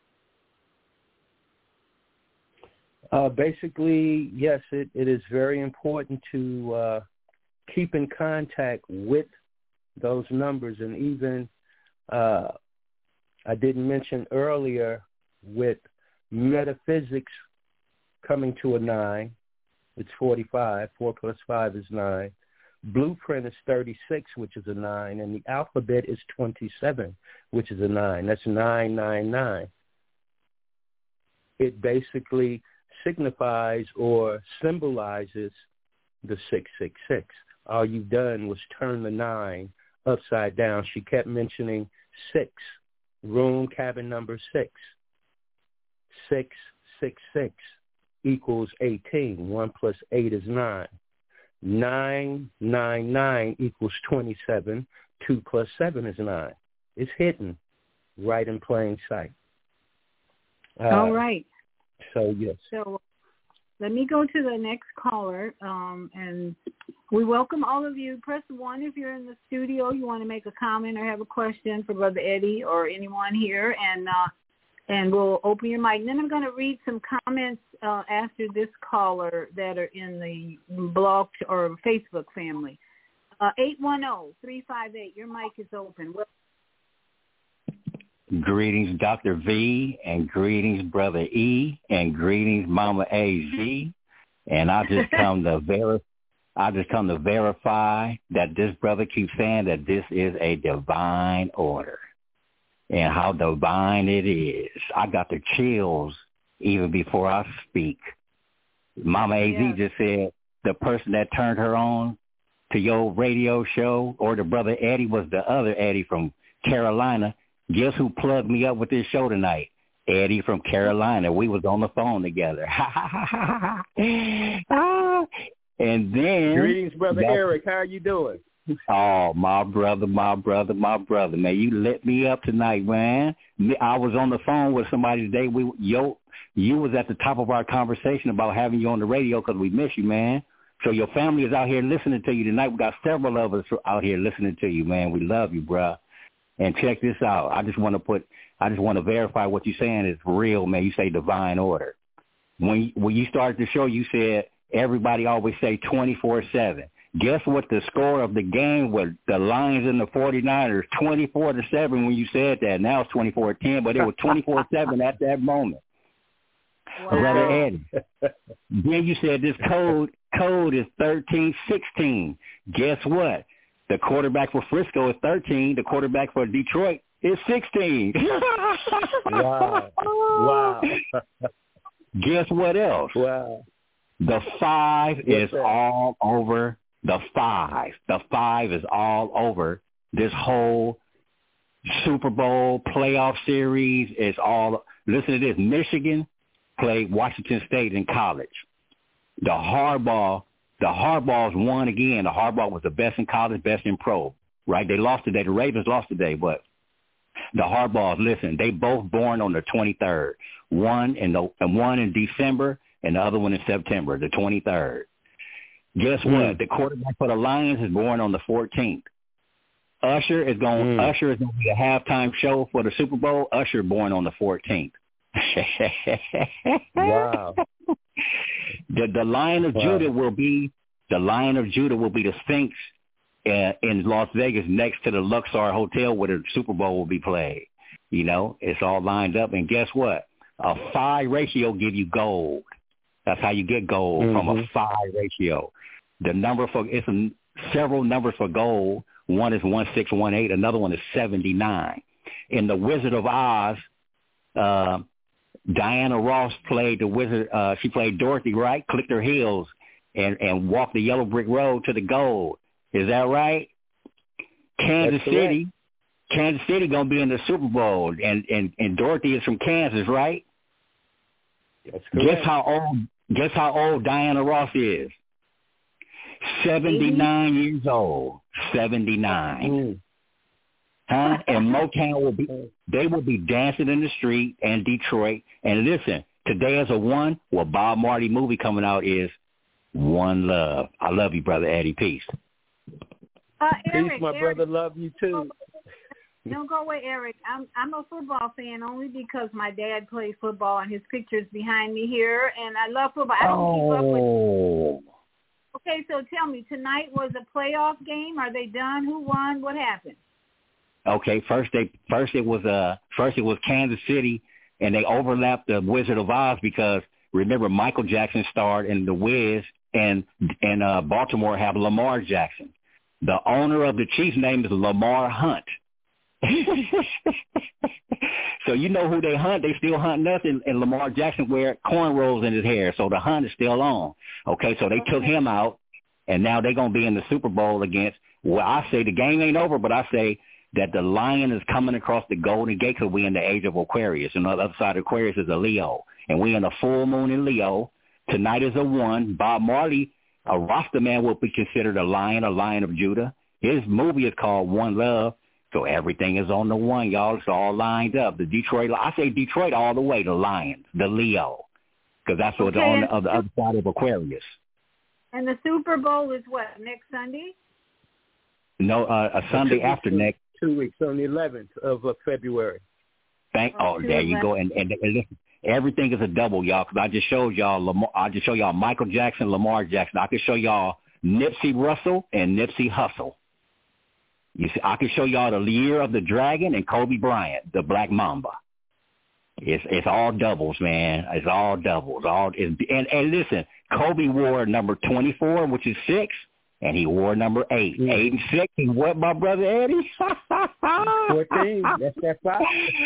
[SPEAKER 7] Uh, basically, yes, it, it is very important to uh, keep in contact with those numbers. And even uh, I didn't mention earlier with metaphysics coming to a nine, It's forty-five. Four plus five is nine. Blueprint is thirty-six, which is a nine, and the alphabet is twenty-seven, which is a nine. That's nine nine nine. It basically signifies or symbolizes the six six six. All you've done was turn the nine upside down. She kept mentioning six, room cabin number six. Six six six equals eighteen. One plus eight is nine. Nine nine nine equals twenty-seven. Two plus seven is nine. It's hidden right in plain sight. Uh,
[SPEAKER 2] All right.
[SPEAKER 7] So yes.
[SPEAKER 2] So let me go to the next caller, um, and we welcome all of you. Press one if you're in the studio. You want to make a comment or have a question for Brother Eddie or anyone here, and uh, and we'll open your mic. And then I'm going to read some comments uh, after this caller that are in the blog or Facebook family. Uh, eight one zero, three five eight, your mic is open. Well,
[SPEAKER 9] greetings, Doctor V, and greetings, Brother E, and greetings, Mama A Z. And I just come to ver- I just come to verify that this brother keeps saying that this is a divine order, and how divine it is. I got the chills even before I speak. Mama A Z yeah. just said the person that turned her on to your radio show, or the Brother Eddie, was the other Eddie from Carolina. Guess who plugged me up with this show tonight? Eddie from Carolina. We was on the phone together. ah, and then
[SPEAKER 7] greetings, Brother Eric. How are you doing?
[SPEAKER 9] Oh, my brother, my brother, my brother, man, you lit me up tonight, man. I was on the phone with somebody today. We, yo, you was at the top of our conversation about having you on the radio because we miss you, man. So your family is out here listening to you tonight. We got several of us out here listening to you, man. We love you, bro. And check this out. I just want to put, I just want to verify what you're saying is real, man. You say divine order. When when you started the show, you said everybody always say twenty-four seven. Guess what the score of the game was? The Lions and the forty-niners, twenty-four to seven when you said that. Now it's twenty-four ten, but it was twenty-four seven at that moment. Wow. Brother Eddie. Then you said this code code is thirteen sixteen. Guess what? The quarterback for Frisco is thirteen. The quarterback for Detroit is sixteen.
[SPEAKER 7] Wow. Wow.
[SPEAKER 9] Guess what else?
[SPEAKER 7] Wow.
[SPEAKER 9] The five
[SPEAKER 7] What's
[SPEAKER 9] is
[SPEAKER 7] that?
[SPEAKER 9] all over. The five. The five is all over this whole Super Bowl playoff series. Is all. Listen to this. Michigan played Washington State in college. The Harbaugh, the Harbaughs won again. The Harbaugh was the best in college, best in pro. Right? They lost today. The Ravens lost today, but the Harbaughs, listen, they both born on the twenty-third. One in the and one in December and the other one in September, the twenty-third. Guess what? Mm. The quarterback for the Lions is born on the fourteenth. Usher is going. Mm. Usher is going to be a halftime show for the Super Bowl. Usher born on the fourteenth.
[SPEAKER 7] Wow.
[SPEAKER 9] The the Lion of wow. Judah will be the Lion of Judah will be the Sphinx uh, in Las Vegas next to the Luxor Hotel where the Super Bowl will be played. You know, it's all lined up. And guess what? A phi ratio give you gold. That's how you get gold, mm-hmm. from a phi ratio. The number for it's a, several numbers for gold. One is one six one eight. Another one is seventy-nine. In the Wizard of Oz, uh, Diana Ross played the wizard. Uh, she played Dorothy, right? Clicked her heels and, and walked the yellow brick road to the gold. Is that right? Kansas
[SPEAKER 7] That's
[SPEAKER 9] City, correct. Kansas City gonna be in the Super Bowl, and, and, and Dorothy is from Kansas, right?
[SPEAKER 7] That's correct.
[SPEAKER 9] Guess how old? Guess how old Diana Ross is? Seventy-nine years old. Seventy-nine.
[SPEAKER 7] Mm.
[SPEAKER 9] Huh? And Motown will be, they will be dancing in the street and Detroit. And listen, today is a one, well, Bob Marley movie coming out is One Love. I love you, Brother Eddie. Peace.
[SPEAKER 2] Uh, Eric,
[SPEAKER 7] Peace, my
[SPEAKER 2] Eric,
[SPEAKER 7] brother. Love you, too.
[SPEAKER 2] Don't go away, Eric. I'm I'm a football fan only because my dad plays football and his picture's behind me here, and I love football. I don't
[SPEAKER 9] oh.
[SPEAKER 2] keep up with. Okay, so tell me, tonight was a playoff game. Are they done? Who won? What happened?
[SPEAKER 9] Okay, first they first it was uh first it was Kansas City, and they overlapped the Wizard of Oz because remember Michael Jackson starred in The Wiz and and uh, Baltimore have Lamar Jackson. The owner of the Chiefs' name is Lamar Hunt. So you know who they hunt. They still hunting us, and, and Lamar Jackson wear cornrows in his hair, so the hunt is still on. Okay, so they took him out, and now they're going to be in the Super Bowl against, well, I say the game ain't over, but I say that the lion is coming across the Golden Gate because we in the age of Aquarius, and on the other side of Aquarius is a Leo, and we in a full moon in Leo. Tonight is a one. Bob Marley, a Rasta man, will be considered a lion, a lion of Judah. His movie is called One Love. So everything is on the one, y'all. It's all lined up. The Detroit, I say Detroit all the way, the Lions, the Leo, because that's what's
[SPEAKER 2] okay,
[SPEAKER 9] on the, the other side of Aquarius.
[SPEAKER 2] And the Super Bowl is what, next Sunday?
[SPEAKER 9] No, uh, a Sunday after next.
[SPEAKER 7] Two weeks on the eleventh of uh, February.
[SPEAKER 9] Thank. Oh, there you go. And, and, and listen, everything is a double, y'all, because I just showed y'all, Lamar, I just showed y'all Michael Jackson, Lamar Jackson. I can show y'all Nipsey Russell and Nipsey Hussle. You see, I can show y'all the year of the dragon and Kobe Bryant, the Black Mamba. It's it's all doubles, man. It's all doubles. All it's, and and listen, Kobe wore number twenty-four, which is six, and he wore number eight. Mm. Eight and six. And what, my brother Eddie?
[SPEAKER 7] Fourteen. That's that five.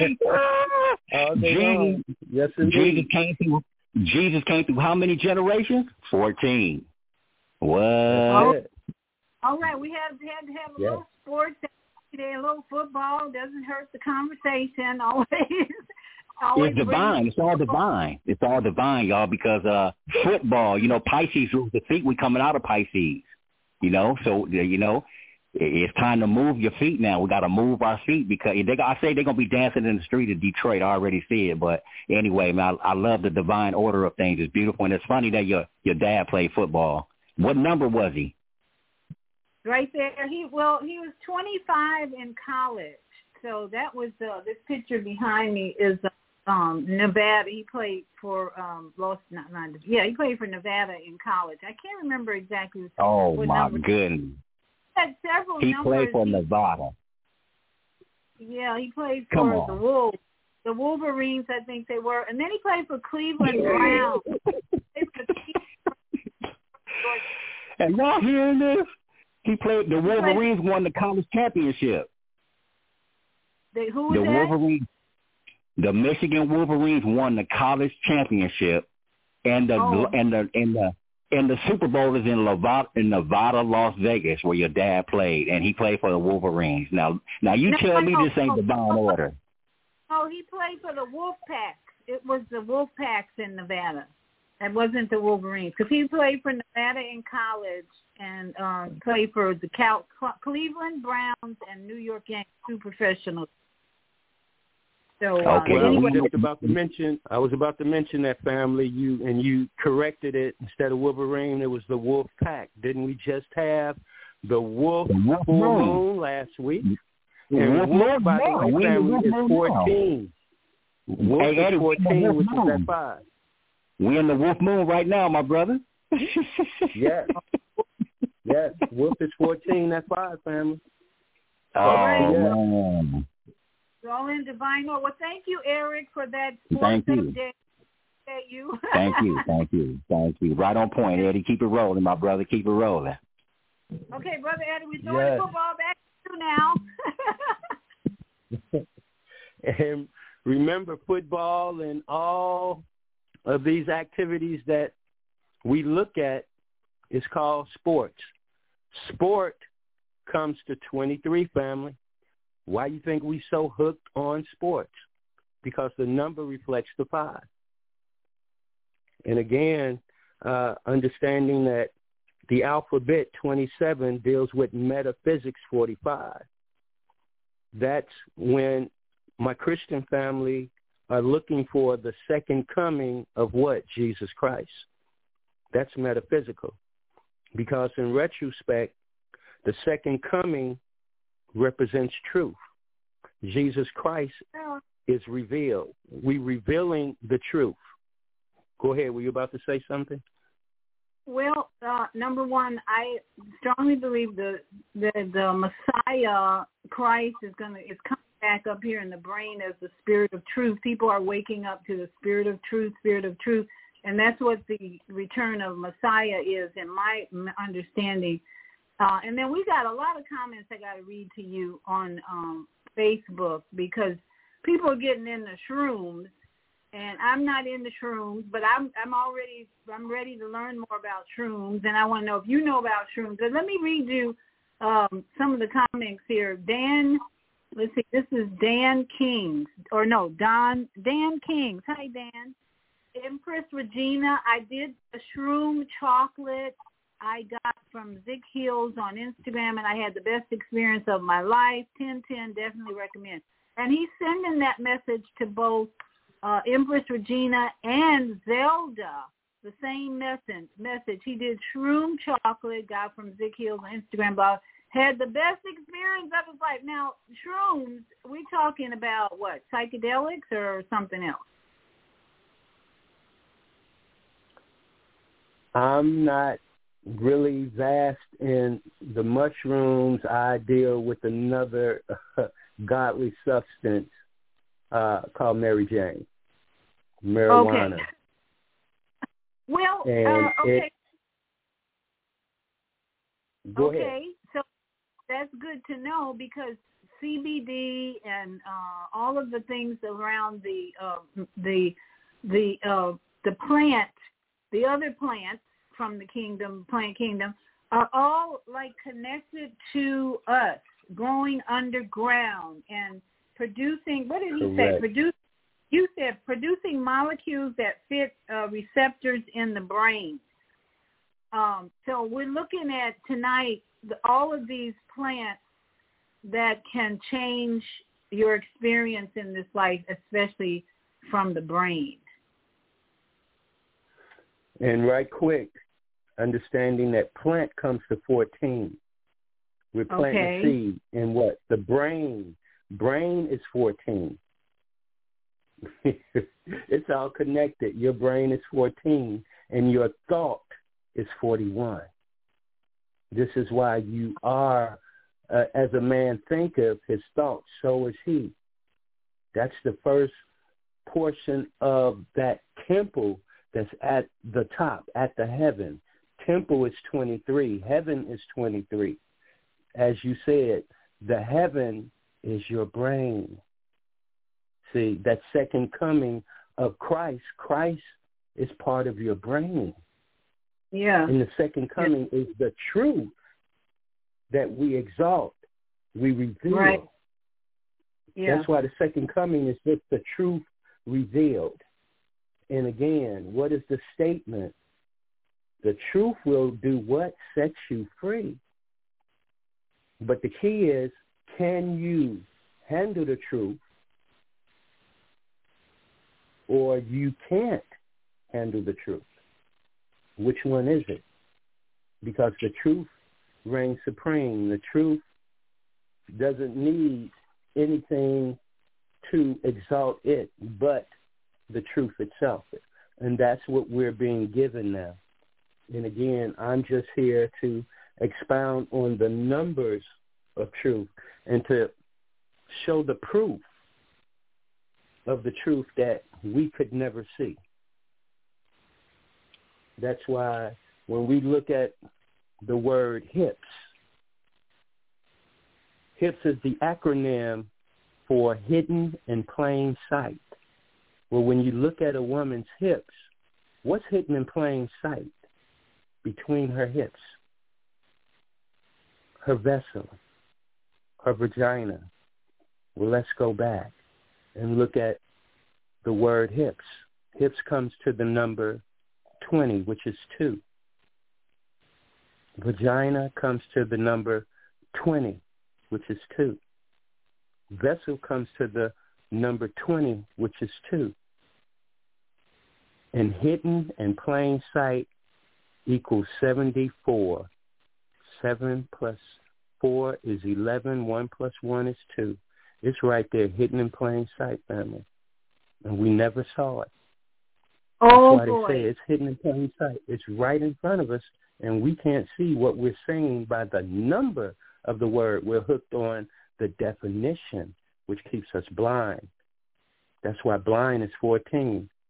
[SPEAKER 7] All day
[SPEAKER 9] Jesus,
[SPEAKER 7] long. Yes, indeed.
[SPEAKER 9] Jesus came through. Jesus came through how many generations? Fourteen. What?
[SPEAKER 2] Oh. All right, we have had to have a
[SPEAKER 7] yeah.
[SPEAKER 2] little sports today, a little football. Doesn't hurt the conversation. Always, always.
[SPEAKER 9] It's divine. It's all divine. It's all divine, y'all. Because uh, football, you know, Pisces rules the feet. We coming out of Pisces, you know. So you know, it's time to move your feet now. We got to move our feet because they. I say they're gonna be dancing in the street of Detroit. I already see it. But anyway, man, I, I love the divine order of things. It's beautiful, and it's funny that your your dad played football. What number was he?
[SPEAKER 2] Right there, he well, he was twenty-five in college. So that was uh, this picture behind me is um, Nevada. He played for um, Los, not, not yeah, he played for Nevada in college. I can't remember exactly.
[SPEAKER 9] Oh
[SPEAKER 2] what
[SPEAKER 9] my
[SPEAKER 2] number.
[SPEAKER 9] goodness!
[SPEAKER 2] He had several
[SPEAKER 9] he
[SPEAKER 2] numbers.
[SPEAKER 9] played for
[SPEAKER 2] he,
[SPEAKER 9] Nevada.
[SPEAKER 2] Yeah, he played
[SPEAKER 9] Come
[SPEAKER 2] for
[SPEAKER 9] on.
[SPEAKER 2] the Wolves, the Wolverines, I think they were, and then he played for Cleveland Browns.
[SPEAKER 9] And y'all hearing this? He played. The Wolverines won the college championship.
[SPEAKER 2] They, who was
[SPEAKER 9] the
[SPEAKER 2] that?
[SPEAKER 9] Wolverines, the Michigan Wolverines won the college championship, and the
[SPEAKER 2] oh.
[SPEAKER 9] and the and the and the Super Bowl is in Nevada, in Nevada, Las Vegas, where your dad played, and he played for the Wolverines. Now, now you
[SPEAKER 2] no,
[SPEAKER 9] tell me
[SPEAKER 2] no,
[SPEAKER 9] this ain't
[SPEAKER 2] no,
[SPEAKER 9] divine
[SPEAKER 2] no,
[SPEAKER 9] order.
[SPEAKER 2] Oh, he played for the Wolfpacks. It was the Wolfpacks in Nevada. It wasn't the Wolverines because he played for Nevada in college and um, played for the Cal- Cleveland Browns and New York Yankees, two professionals. So, uh,
[SPEAKER 9] okay,
[SPEAKER 7] well,
[SPEAKER 2] anyway,
[SPEAKER 7] I was about to mention. I was about to mention that family. You and you corrected it. Instead of Wolverine, it was the Wolf Pack. Didn't we just have the Wolf
[SPEAKER 9] Wolf
[SPEAKER 7] full
[SPEAKER 9] moon.
[SPEAKER 7] moon last week?
[SPEAKER 9] Yeah,
[SPEAKER 7] and
[SPEAKER 9] Wolf
[SPEAKER 7] Wolf,
[SPEAKER 9] moon
[SPEAKER 7] by the
[SPEAKER 9] now.
[SPEAKER 7] way,
[SPEAKER 9] We in the
[SPEAKER 7] family
[SPEAKER 9] Wolf
[SPEAKER 7] is
[SPEAKER 9] moon
[SPEAKER 7] fourteen. Wolf
[SPEAKER 9] Hey, Eddie,
[SPEAKER 7] is fourteen, which
[SPEAKER 9] moon.
[SPEAKER 7] is at five.
[SPEAKER 9] We in the Wolf Moon right now, my brother.
[SPEAKER 7] Yes. Yes. Wolf is fourteen, that's five, family.
[SPEAKER 9] Oh,
[SPEAKER 2] right.
[SPEAKER 9] man.
[SPEAKER 2] It's all in divine order. Well, thank you, Eric, for that
[SPEAKER 9] Thank
[SPEAKER 2] sports
[SPEAKER 9] you.
[SPEAKER 2] update. You.
[SPEAKER 9] Thank you, thank you, thank you. Right on point, Eddie. Keep it rolling, my brother. Keep it rolling.
[SPEAKER 2] Okay, Brother Eddie, we're throwing
[SPEAKER 7] Yes.
[SPEAKER 2] the football back to you now.
[SPEAKER 7] And remember, football and all of these activities that we look at is called sports. Sport comes to twenty-three, family. Why you think we so hooked on sports? Because the number reflects the five. And again, uh, understanding that the alphabet twenty-seven deals with metaphysics forty-five. That's when my Christian family are looking for the second coming of what? Jesus Christ. That's metaphysical. Because in retrospect, the second coming represents truth. Jesus Christ is revealed. We're revealing the truth. Go ahead. Were you about to say something?
[SPEAKER 2] Well, uh, number one, I strongly believe the the, the Messiah Christ is gonna is coming back up here in the brain as the Spirit of Truth. People are waking up to the Spirit of Truth, Spirit of Truth. And that's what the return of Messiah is, in my understanding. Uh, and then we got a lot of comments I got to read to you on um, Facebook, because people are getting in the shrooms, and I'm not in the shrooms, but I'm I'm already I'm ready to learn more about shrooms, and I want to know if you know about shrooms. So let me read you um, some of the comments here. Dan, let's see, this is Dan Kings, or no, Don Dan Kings. Hi, Dan. Empress Regina, I did a shroom chocolate I got from Zick Hills on Instagram, and I had the best experience of my life. ten ten, definitely recommend. And he's sending that message to both uh, Empress Regina and Zelda, the same message. message. He did shroom chocolate, got from Zick Hills on Instagram, but had the best experience of his life. Now, shrooms, we talking about what, psychedelics or something else?
[SPEAKER 7] I'm not really vast in the mushrooms. I deal with another uh, godly substance uh, called Mary Jane, marijuana.
[SPEAKER 2] Okay. Well,
[SPEAKER 7] and
[SPEAKER 2] uh, okay.
[SPEAKER 7] It, go
[SPEAKER 2] okay,
[SPEAKER 7] ahead.
[SPEAKER 2] So that's good to know, because C B D and uh, all of the things around the uh, the the uh, the plant, the other plants from the kingdom, plant kingdom, are all like connected to us, growing underground and producing. What did he
[SPEAKER 7] Correct.
[SPEAKER 2] say? Produce. You said producing molecules that fit uh, receptors in the brain. Um, so we're looking at tonight the, all of these plants that can change your experience in this life, especially from the brain.
[SPEAKER 7] And right quick, understanding that plant comes to fourteen. We're planting
[SPEAKER 2] Okay.
[SPEAKER 7] seed in what? The brain. Brain is fourteen. It's all connected. Your brain is fourteen, and your thought is forty-one. This is why you are, uh, as a man thinketh, his thoughts, so is he. That's the first portion of that temple that's at the top, at the heaven. Temple is twenty-three. Heaven is twenty-three. As you said, the heaven is your brain. See, that second coming of Christ, Christ is part of your brain.
[SPEAKER 2] Yeah.
[SPEAKER 7] And the second coming yeah. is the truth that we exalt, we reveal.
[SPEAKER 2] Right. Yeah.
[SPEAKER 7] That's why the second coming is just the truth revealed. And again, what is the statement? The truth will do what? Set you free. But the key is, can you handle the truth, or you can't handle the truth? Which one is it? Because the truth reigns supreme. The truth doesn't need anything to exalt it but the truth itself. And that's what we're being given now. And again, I'm just here to expound on the numbers of truth and to show the proof of the truth that we could never see. That's why when we look at the word hips, hips is the acronym for hidden in plain sight. Well, when you look at a woman's hips, what's hidden in plain sight between her hips? Her vessel, her vagina. Well, let's go back and look at the word hips. Hips comes to the number twenty, which is two. Vagina comes to the number twenty, which is two. Vessel comes to the number twenty, which is two. And hidden and plain sight equals seventy-four. seven plus four is eleven. one plus one is two. It's right there, hidden in plain sight, family. And we never saw it.
[SPEAKER 2] Oh,
[SPEAKER 7] That's why
[SPEAKER 2] boy.
[SPEAKER 7] they say it's hidden in plain sight. It's right in front of us, and we can't see what we're saying by the number of the word. We're hooked on the definition, which keeps us blind. That's why blind is fourteen.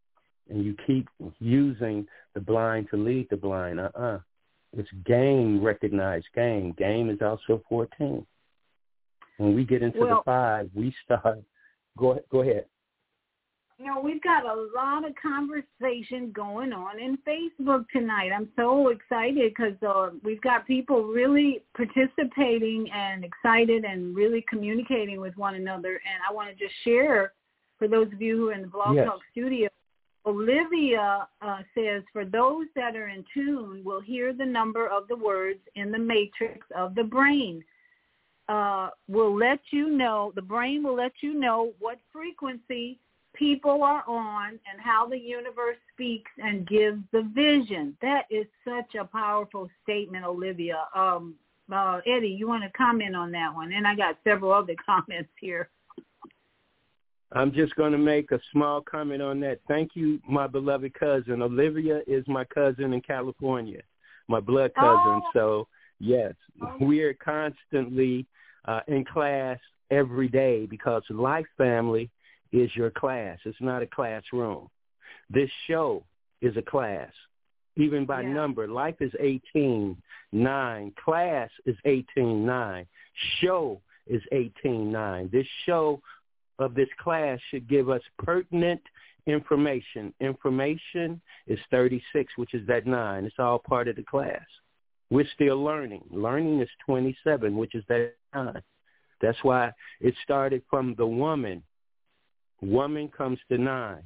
[SPEAKER 7] and you keep using the blind to lead the blind. Uh-uh. It's game recognized game. Game is also fourteen. When we get into
[SPEAKER 2] well,
[SPEAKER 7] the five, we start. Go, go ahead.
[SPEAKER 2] You know, we've got a lot of conversation going on in Facebook tonight. I'm so excited because uh, we've got people really participating and excited and really communicating with one another. And I want to just share, for those of you who are in the Blog
[SPEAKER 7] yes.
[SPEAKER 2] Talk studio, Olivia uh, says, for those that are in tune will hear the number of the words in the matrix of the brain. Uh, will let you know, the brain will let you know what frequency people are on and how the universe speaks and gives the vision. That is such a powerful statement, Olivia. Um, uh, Eddie, you want to comment on that one? And I got several other comments here.
[SPEAKER 7] I'm just going to make a small comment on that. Thank you, my beloved cousin. Olivia is my cousin in California, my blood cousin.
[SPEAKER 2] Oh.
[SPEAKER 7] So, yes,
[SPEAKER 2] Oh.
[SPEAKER 7] we are constantly uh, in class every day because Life Family is your class. It's not a classroom. This show is a class, even by
[SPEAKER 2] yeah.
[SPEAKER 7] number. Life is eighteen nine. Class is eighteen nine. Show is eighteen nine. This show of this class should give us pertinent information. Information is thirty-six, which is that nine. It's all part of the class. We're still learning. Learning is twenty-seven, which is that nine. That's why it started from the woman. Woman comes to nine.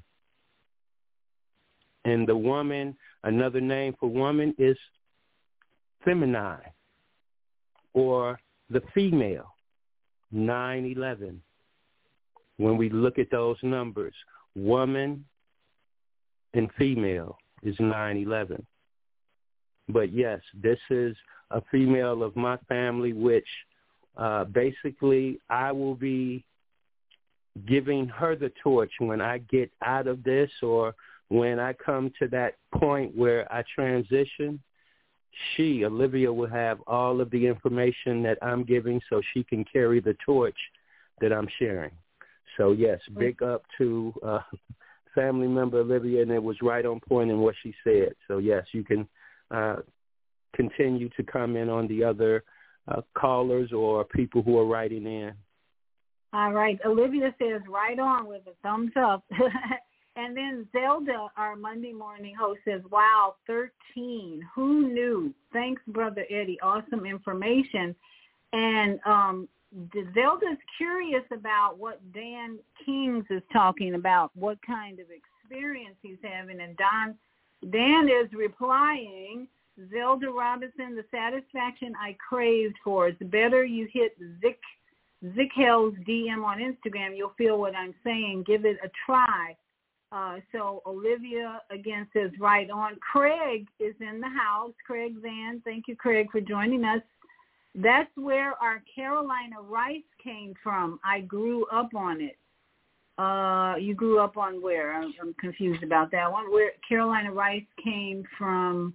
[SPEAKER 7] And the woman, another name for woman is feminine or the female, nine eleven. When we look at those numbers, woman and female is nine eleven. But yes, this is a female of my family, which uh, basically I will be giving her the torch when I get out of this or when I come to that point where I transition. She, Olivia, will have all of the information that I'm giving so she can carry the torch that I'm sharing. So, yes, big up to uh, family member Olivia, and it was right on point in what she said. So, yes, you can uh, continue to comment on the other uh, callers or people who are writing in.
[SPEAKER 2] All right. Olivia says right on with a thumbs up. And then Zelda, our Monday morning host, says, wow, thirteen. Who knew? Thanks, Brother Eddie. Awesome information. And um, Zelda's curious about what Dan Kings is talking about, what kind of experience he's having. And Don, Dan is replying, Zelda Robinson, the satisfaction I craved for. It's better you hit Zick Zickel's D M on Instagram. You'll feel what I'm saying. Give it a try. Uh, so Olivia, again, says right on. Craig is in the house. Craig Van. Thank you, Craig, for joining us. That's where our Carolina rice came from. I grew up on it. Uh, you grew up on where? I'm, I'm confused about that one. Where Carolina rice came from.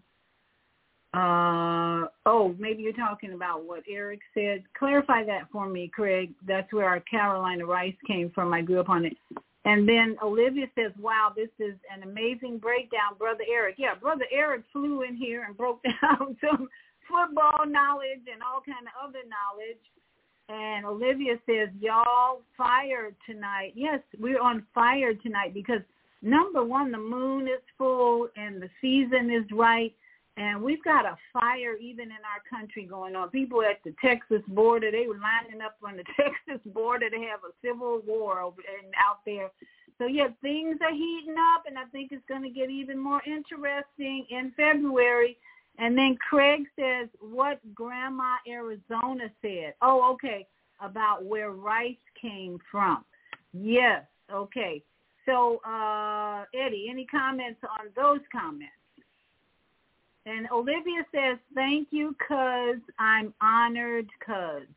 [SPEAKER 2] Uh, oh, maybe you're talking about what Eric said. Clarify that for me, Craig. That's where our Carolina rice came from. I grew up on it. And then Olivia says, wow, this is an amazing breakdown, Brother Eric. Yeah, Brother Eric flew in here and broke down some football knowledge and all kind of other knowledge. And Olivia says, y'all fired tonight. Yes, we're on fire tonight because, number one, the moon is full and the season is right. And we've got a fire even in our country going on. People at the Texas border, they were lining up on the Texas border to have a civil war over and out there. So, yeah, things are heating up, and I think it's going to get even more interesting in February. And then Craig says what Grandma Arizona said. Oh, okay, about where rice came from. Yes, okay. So, uh, Eddie, any comments on those comments? And Olivia says, thank you, cuz I'm honored, cuz.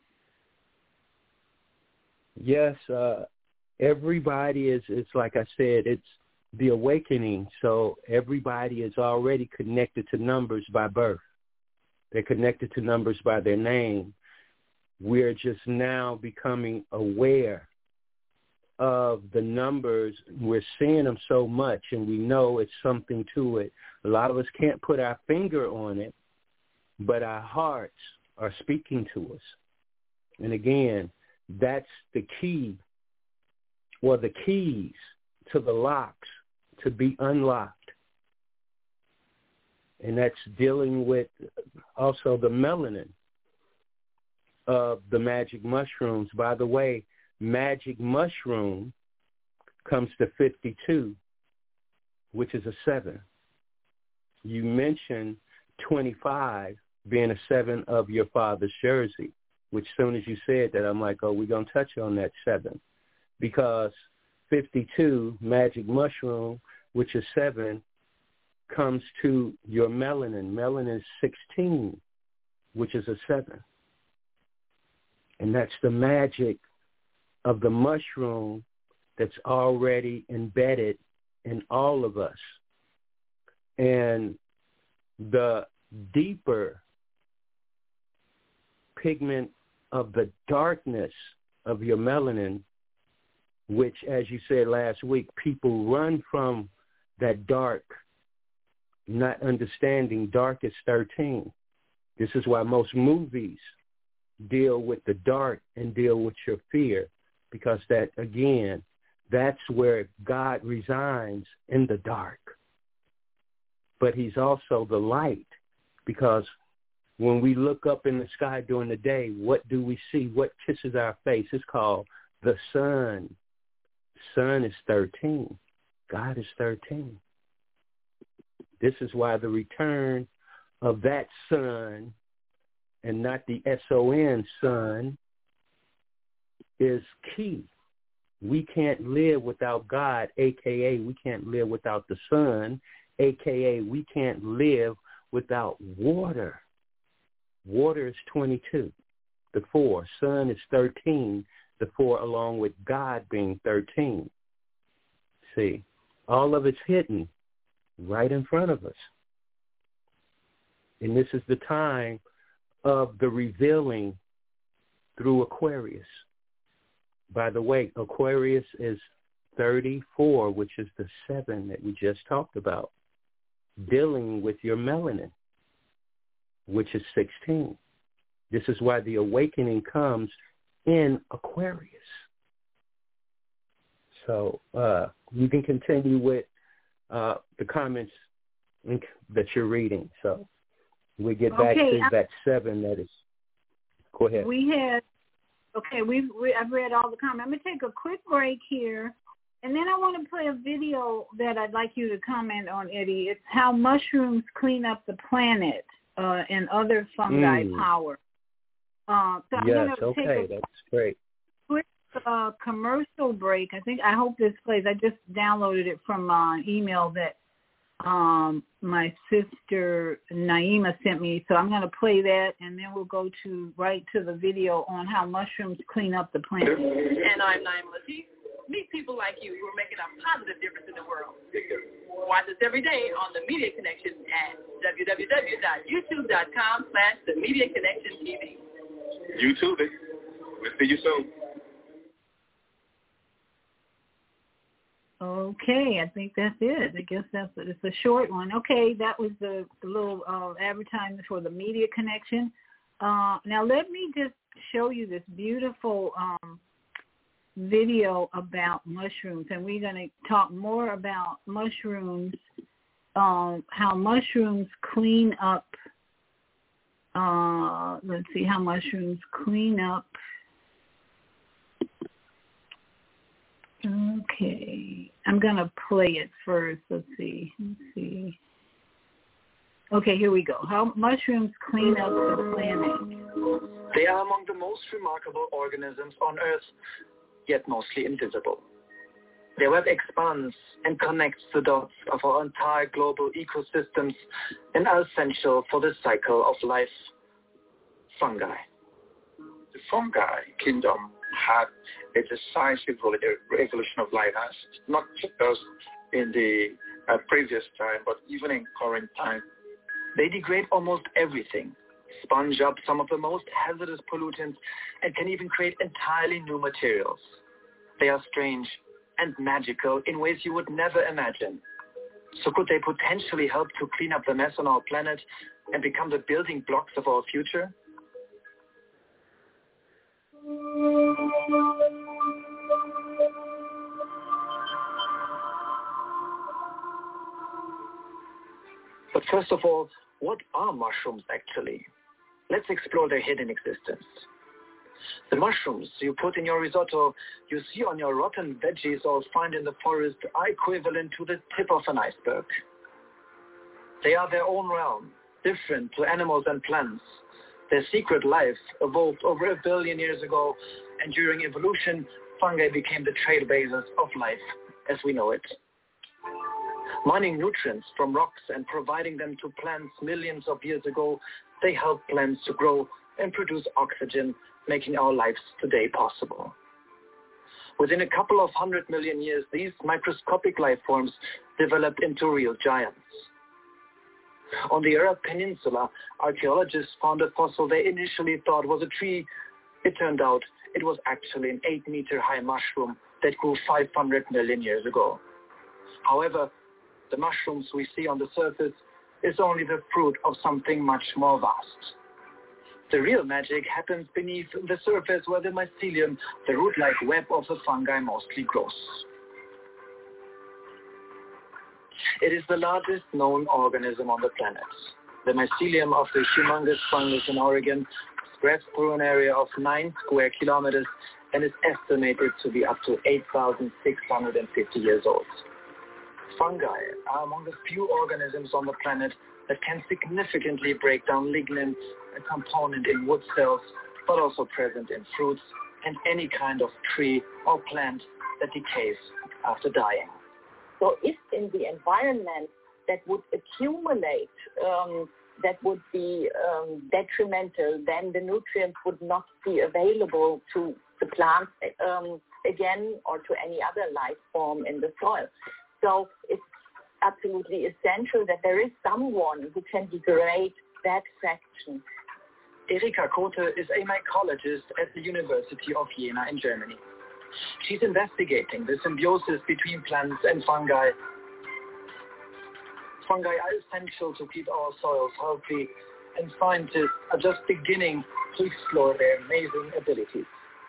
[SPEAKER 7] Yes, uh, everybody is, it's like I said, it's the awakening. So everybody is already connected to numbers by birth. They're connected to numbers by their name. We're just now becoming aware of the numbers, we're seeing them so much, and we know it's something to it. A lot of us can't put our finger on it, but our hearts are speaking to us. And again, that's the key, or the keys to the locks to be unlocked. And that's dealing with also the melanin of the magic mushrooms. By the way, magic mushroom comes to fifty-two, which is a seven. You mentioned twenty-five being a seven of your father's jersey, which as soon as you said that, I'm like, oh, we're going to touch on that seven. Because fifty-two, magic mushroom, which is seven, comes to your melanin. Melanin is sixteen, which is a seven. And that's the magic of the mushroom that's already embedded in all of us. And the deeper pigment of the darkness of your melanin, which, as you said last week, people run from that dark, not understanding dark is thirteen. This is why most movies deal with the dark and deal with your fear, because that, again, that's where God resides, in the dark. But he's also the light, because when we look up in the sky during the day, what do we see? What kisses our face? It's called the sun. Sun is thirteen. God is thirteen. This is why the return of that sun, and not the S O N sun, is key. We can't live without God, a k a we can't live without the sun, a k a we can't live without water. Water is twenty-two, the four. Sun is thirteen, the four, along with God being thirteen. See, all of it's hidden right in front of us. And this is the time of the revealing through Aquarius. By the way, Aquarius is thirty-four, which is the seven that we just talked about, dealing with your melanin, which is sixteen. This is why the awakening comes in Aquarius. So uh, you can continue with uh, the comments that you're reading. So we get back
[SPEAKER 2] okay,
[SPEAKER 7] to
[SPEAKER 2] I,
[SPEAKER 7] that seven that is. Go ahead.
[SPEAKER 2] We had, okay, we've, we, I've read all the comments. I'm going to take a quick break here, and then I want to play a video that I'd like you to comment on, Eddie. It's how mushrooms clean up the planet uh, and other fungi
[SPEAKER 7] mm.
[SPEAKER 2] power. Uh, so I'm
[SPEAKER 7] yes,
[SPEAKER 2] going to
[SPEAKER 7] okay,
[SPEAKER 2] take a
[SPEAKER 7] that's great.
[SPEAKER 2] quick uh, commercial break. I think I hope this plays. I just downloaded it from uh, an email that um, my sister Naima sent me. So I'm going to play that, and then we'll go to right to the video on how mushrooms clean up the planet.
[SPEAKER 5] And I'm Naima Latif. Meet people like you who are making a positive difference in the world. Watch us every day on The Media Connection at w w w dot youtube dot com slash The Media Connection T V.
[SPEAKER 6] YouTube it. We'll see you soon.
[SPEAKER 2] Okay, I think that's it. I guess that's it. It's a short one. Okay, that was the, the little uh, advertisement for The Media Connection. Uh, now let me just show you this beautiful um, video about mushrooms, and we're going to talk more about mushrooms, um, how mushrooms clean up, uh, let's see, how mushrooms clean up. Okay, I'm going to play it first. Let's see. Let's see. Okay, here we go. How mushrooms clean up the planet.
[SPEAKER 10] They are among the most remarkable organisms on Earth, yet mostly invisible. Their web expands and connects the dots of our entire global ecosystems and are essential for the cycle of life. Fungi.
[SPEAKER 6] The fungi kingdom had a decisive evolution of life, as not just in the uh, previous time, but even in current time.
[SPEAKER 10] They degrade almost everything, sponge up some of the most hazardous pollutants, and can even create entirely new materials. They are strange and magical in ways you would never imagine. So could they potentially help to clean up the mess on our planet and become the building blocks of our future? But first of all, what are mushrooms actually? Let's explore their hidden existence. The mushrooms you put in your risotto, you see on your rotten veggies or find in the forest are equivalent to the tip of an iceberg. They are their own realm, different to animals and plants. Their secret life evolved over a billion years ago, and during evolution, fungi became the trailblazers of life as we know it. Mining nutrients from rocks and providing them to plants millions of years ago, they help plants to grow and produce oxygen, making our lives today possible. Within a couple of hundred million years, these microscopic life forms developed into real giants. On the Arab Peninsula, archaeologists found a fossil they initially thought was a tree. It turned out it was actually an eight-meter-high mushroom that grew five hundred million years ago. However, the mushrooms we see on the surface is only the fruit of something much more vast. The real magic happens beneath the surface where the mycelium, the root-like web of the fungi, mostly grows. It is the largest known organism on the planet. The mycelium of the humongous fungus in Oregon spreads through an area of nine square kilometers and is estimated to be up to eight thousand six hundred fifty years old. Fungi are among the few organisms on the planet that can significantly break down lignin, a component in wood cells, but also present in fruits and any kind of tree or plant that decays after dying.
[SPEAKER 11] So if in the environment that would accumulate, um, that would be um, detrimental, then the nutrients would not be available to the plants um, again or to any other life form in the soil. So it's absolutely essential that there is someone who can degrade that fraction.
[SPEAKER 10] Erika Kote is a mycologist at the University of Jena in Germany. She's investigating the symbiosis between plants and fungi. Fungi are essential to keep our soils healthy, and scientists are just beginning to explore their amazing abilities.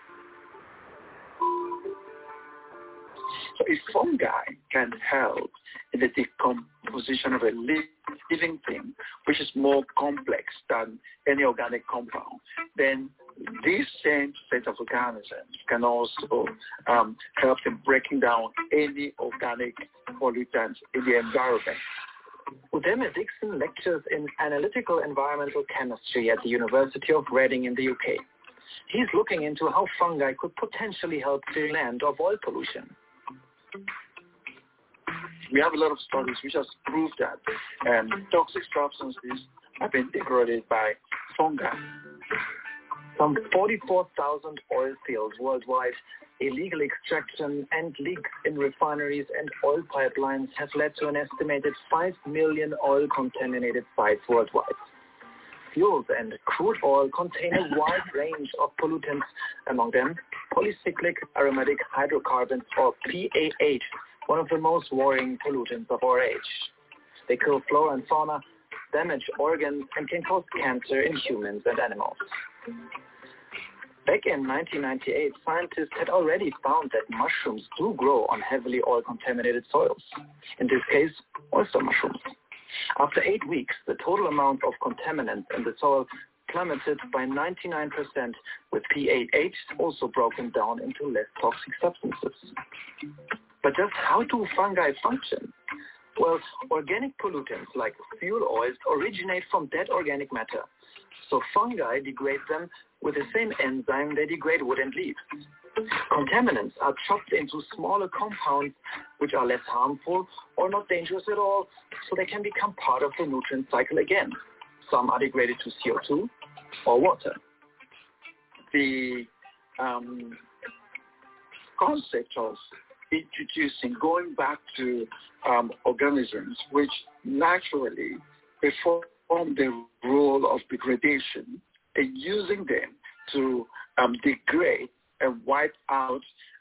[SPEAKER 12] So if fungi can help in the decomposition of a living thing, which is more complex than any organic compound, then these same set of organisms can also um, help in breaking down any organic pollutants in the environment.
[SPEAKER 10] Udeme Dixon lectures in analytical environmental chemistry at the University of Reading in the U K. He's looking into how fungi could potentially help clear land of oil pollution.
[SPEAKER 12] We have a lot of studies which has proved that um, toxic substances have been degraded by fungi.
[SPEAKER 10] Some forty-four thousand oil fields worldwide, illegal extraction and leaks in refineries and oil pipelines have led to an estimated five million oil-contaminated sites worldwide. Fuels and crude oil contain a wide range of pollutants, among them polycyclic aromatic hydrocarbons, or P A H, one of the most worrying pollutants of our age. They kill flora and fauna, damage organs, and can cause cancer in humans and animals. Back in nineteen ninety-eight, scientists had already found that mushrooms do grow on heavily oil-contaminated soils, in this case, oyster mushrooms. After eight weeks, the total amount of contaminants in the soil plummeted by ninety-nine percent, with P A H also broken down into less toxic substances. But just how do fungi function? Well, organic pollutants like fuel oils originate from dead organic matter. So fungi degrade them with the same enzyme they degrade wood and leaves. Contaminants are chopped into smaller compounds which are less harmful or not dangerous at all, so they can become part of the nutrient cycle again. Some are degraded to C O two or water.
[SPEAKER 12] The um, concept of introducing, going back to um, organisms which naturally perform the role of degradation and using them to um, degrade and wipe out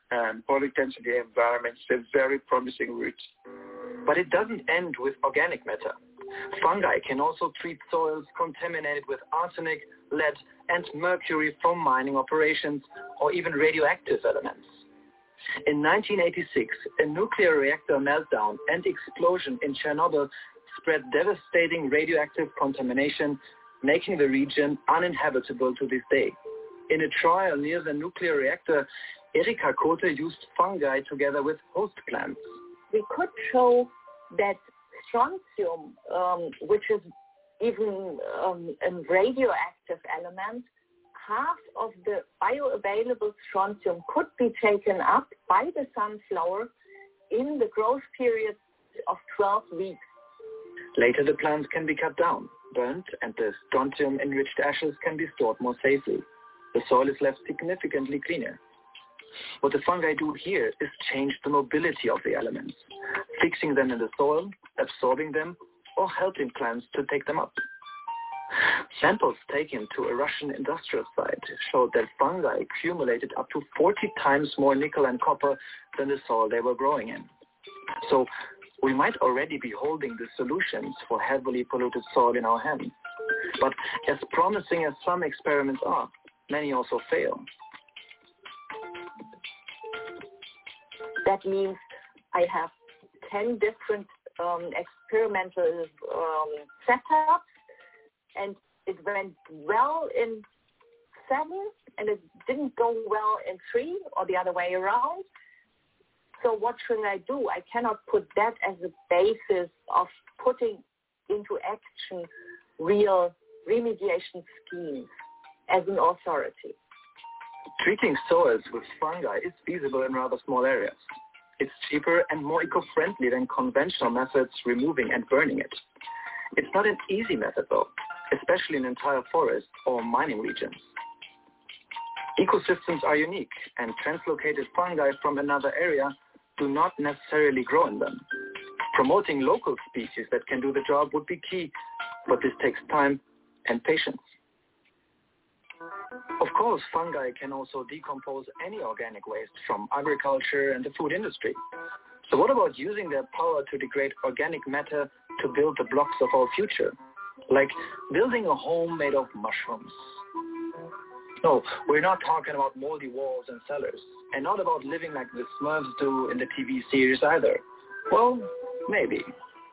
[SPEAKER 12] and polytensity environments a very promising route. But it doesn't end with organic matter. Fungi can also treat soils contaminated with arsenic, lead, and mercury from mining operations or even radioactive elements. In nineteen eighty-six, a nuclear reactor meltdown and explosion in Chernobyl spread devastating radioactive contamination, making the region uninhabitable to this day. In a trial near the nuclear reactor, Erika Kote used fungi together with host plants.
[SPEAKER 11] We could show that strontium, um, which is even um, a radioactive element, half of the bioavailable strontium could be taken up by the sunflower in the growth period of twelve weeks.
[SPEAKER 12] Later, the plants can be cut down, burnt, and the strontium-enriched ashes can be stored more safely. The soil is left significantly cleaner. What the fungi do here is change the mobility of the elements, fixing them in the soil, absorbing them, or helping plants to take them up. Samples taken to a Russian industrial site showed that fungi accumulated up to forty times more nickel and copper than the soil they were growing in. So we might already be holding the solutions for heavily polluted soil in our hands. But as promising as some experiments are, many also fail.
[SPEAKER 11] That means I have ten different um, experimental um, setups, and it went well in seven, and it didn't go well in three, or the other way around. So what should I do? I cannot put that as a basis of putting into action real remediation schemes as an authority.
[SPEAKER 12] Treating soils with fungi is feasible in rather small areas. It's cheaper and more eco-friendly than conventional methods removing and burning it. It's not an easy method though, especially in entire forests or mining regions. Ecosystems are unique, and translocated fungi from another area do not necessarily grow in them. Promoting local species that can do the job would be key, but this takes time and patience. Of course, fungi can also decompose any organic waste from agriculture and the food industry. So what about using their power to degrade organic matter to build the blocks of our future? Like building a home made of mushrooms. No, we're not talking about moldy walls and cellars, and not about living like the Smurfs do in the T V series either. Well, maybe.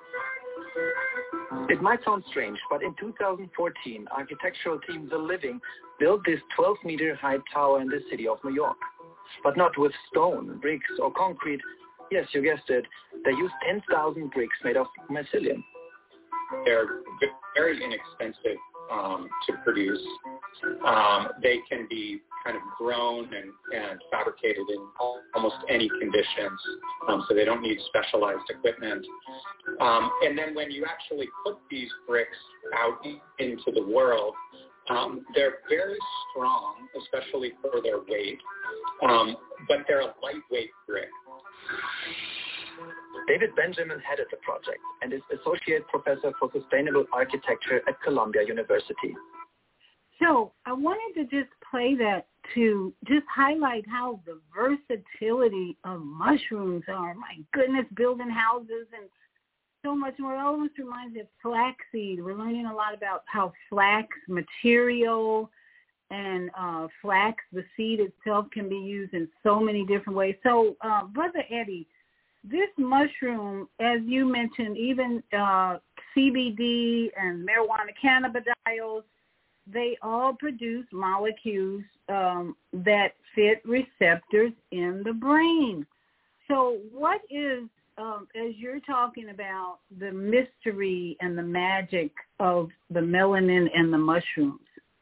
[SPEAKER 12] It might sound strange, but in two thousand fourteen, architectural team The Living built this twelve meter high tower in the city of New York. But not with stone, bricks, or concrete. Yes, you guessed it. They used ten thousand bricks made of mycelium.
[SPEAKER 3] They're very inexpensive um, to produce. Um, they can be kind of grown and, and fabricated in almost any conditions, um, so they don't need specialized equipment. Um, and then when you actually put these bricks out into the world, um, they're very strong, especially for their weight, um, but they're a lightweight brick.
[SPEAKER 12] David Benjamin headed the project and is Associate Professor for Sustainable Architecture at Columbia University.
[SPEAKER 2] So I wanted to just play that to just highlight how the versatility of mushrooms are. My goodness, building houses and so much more. It almost reminds me of flaxseed. We're learning a lot about how flax material and uh, flax, the seed itself, can be used in so many different ways. So, uh, Brother Eddie, this mushroom, as you mentioned, even uh, C B D and marijuana cannabidiols, they all produce molecules um, that fit receptors in the brain. So what is, um, as you're talking about the mystery and the magic of the melanin and the mushrooms?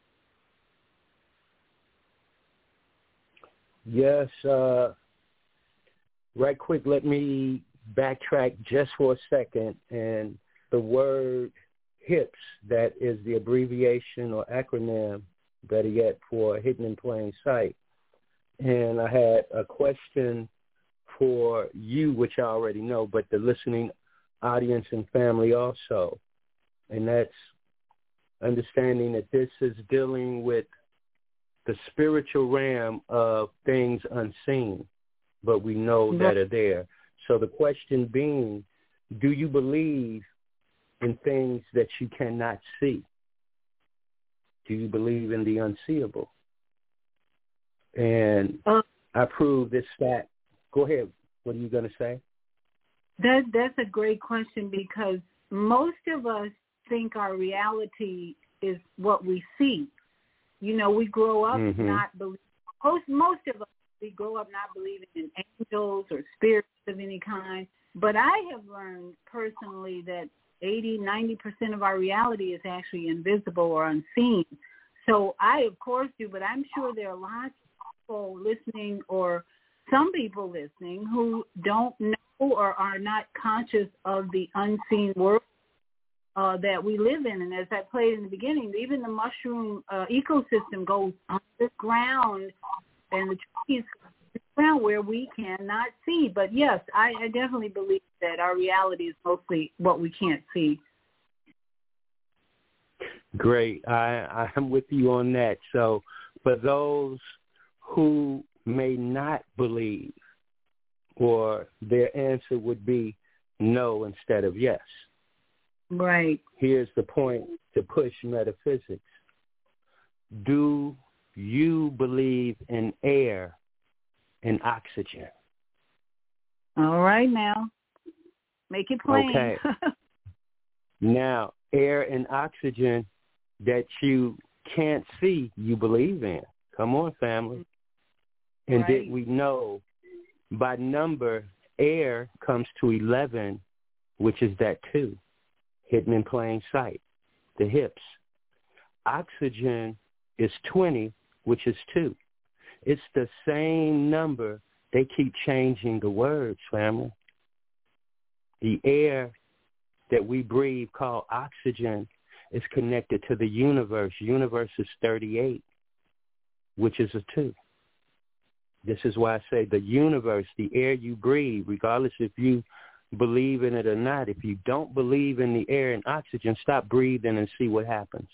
[SPEAKER 7] Yes, uh, right quick, let me backtrack just for a second. And the word HIPS, that is the abbreviation or acronym, better yet, for Hidden in Plain Sight. And I had a question for you, which I already know, but the listening audience and family also. And that's understanding that this is dealing with the spiritual realm of things unseen. but we know that are there. So the question being, do you believe in things that you cannot see? Do you believe in the unseeable? And
[SPEAKER 2] uh,
[SPEAKER 7] I prove this fact. Go ahead. What are you going to say?
[SPEAKER 2] That that's a great question, because most of us think our reality is what we see. You know, we grow up
[SPEAKER 7] mm-hmm.
[SPEAKER 2] not believing. Most, most of us, we grow up not believing in angels or spirits of any kind. But I have learned personally that eighty, ninety percent of our reality is actually invisible or unseen. So I, of course, do, but I'm sure there are lots of people listening, or some people listening, who don't know or are not conscious of the unseen world uh, that we live in. And as I played in the beginning, even the mushroom uh, ecosystem goes underground, and the trees underground where we cannot see. But yes, I, I definitely believe that our reality is mostly what we can't see.
[SPEAKER 7] Great. I, I'm with you on that. So for those who may not believe, or their answer would be no instead of yes.
[SPEAKER 2] Right.
[SPEAKER 7] Here's the point to push metaphysics. Do you believe in air and oxygen?
[SPEAKER 2] All right, now. Make it plain.
[SPEAKER 7] Okay. Now, air and oxygen that you can't see, you believe in. Come on, family. And
[SPEAKER 2] right.
[SPEAKER 7] did we know by number, air comes to eleven, which is that two, hidden in plain sight, the hips. Oxygen is twenty, which is two. It's the same number. They keep changing the words, family. The air that we breathe, called oxygen, is connected to the universe. Universe is thirty-eight, which is a two. This is why I say the universe, the air you breathe, regardless if you believe in it or not, if you don't believe in the air and oxygen, stop breathing and see what happens.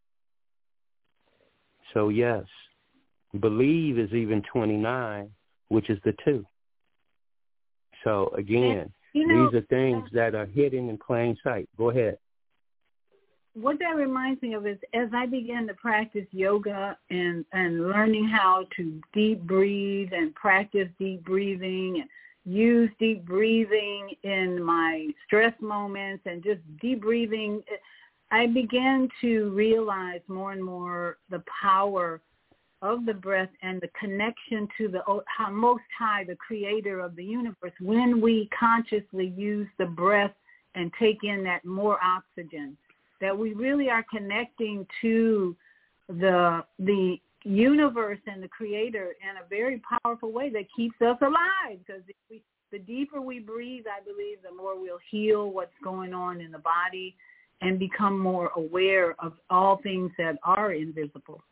[SPEAKER 7] So yes, believe is even twenty-nine, which is the two. So again,
[SPEAKER 2] you know,
[SPEAKER 7] these are things that are hidden in plain sight. Go ahead.
[SPEAKER 2] What that reminds me of is, as I began to practice yoga and, and learning how to deep breathe and practice deep breathing and use deep breathing in my stress moments and just deep breathing, I began to realize more and more the power of the breath and the connection to the Most High, the creator of the universe, when we consciously use the breath and take in that more oxygen, that we really are connecting to the the universe and the creator in a very powerful way that keeps us alive. Because if we, the deeper we breathe, I believe, the more we'll heal what's going on in the body and become more aware of all things that are invisible.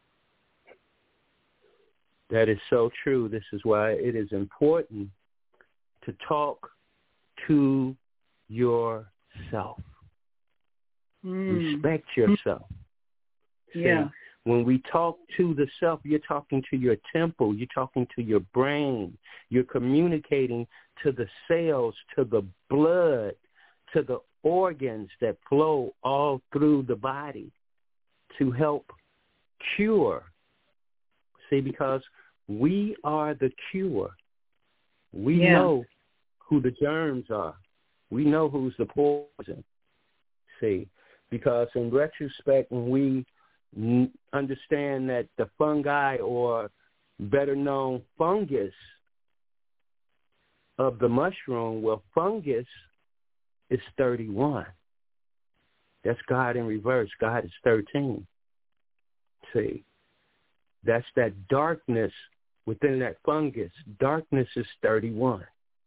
[SPEAKER 7] That is so true. This is why it is important to talk to yourself.
[SPEAKER 2] Mm.
[SPEAKER 7] Respect yourself.
[SPEAKER 2] Yeah.
[SPEAKER 7] See, when we talk to the self, you're talking to your temple. You're talking to your brain. You're communicating to the cells, to the blood, to the organs that flow all through the body to help cure. See, because we are the cure. We
[SPEAKER 2] yeah.
[SPEAKER 7] know who the germs are. We know who's the poison. See, because in retrospect, when we n- understand that the fungi, or better known fungus of the mushroom, well, fungus is thirty-one. That's God in reverse. God is thirteen. See, that's that darkness within that fungus. Darkness is thirty-one.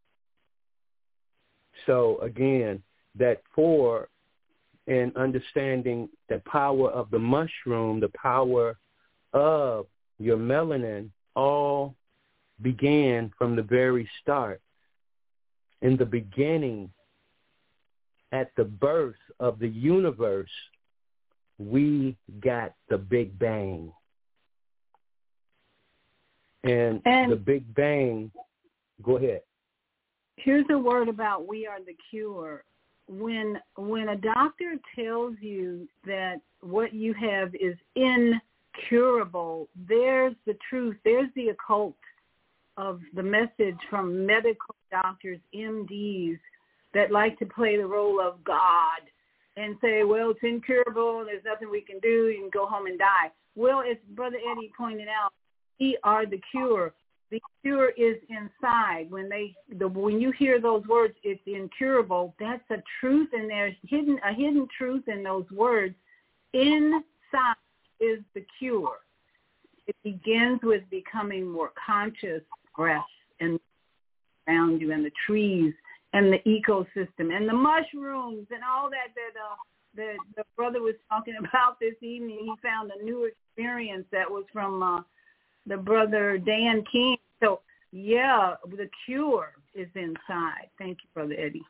[SPEAKER 7] So again, that four, and understanding the power of the mushroom, the power of your melanin, all began from the very start. In the beginning, at the birth of the universe, we got the Big Bang. And,
[SPEAKER 2] and
[SPEAKER 7] the Big Bang, Go ahead.
[SPEAKER 2] Here's a word about we are the cure. When when a doctor tells you that what you have is incurable, there's the truth. There's the occult of the message from medical doctors, M Ds, that like to play the role of God and say, well, it's incurable, there's nothing we can do, you can go home and die. Well, as Brother Eddie pointed out, we are the cure. The cure is inside. When they, the, when you hear those words, it's incurable, that's a truth, and there's hidden a hidden truth in those words. Inside is the cure. It begins with becoming more conscious, breath, and around you, and the trees, and the ecosystem, and the mushrooms, and all that that uh, the, the brother was talking about this evening. He found a new experience that was from uh, the brother Dan King. So, yeah, the cure is inside. Thank you, Brother Eddie.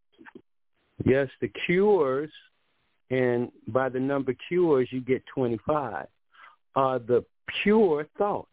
[SPEAKER 7] Yes, the cures, and by the number cures, you get twenty-five, are the pure thoughts.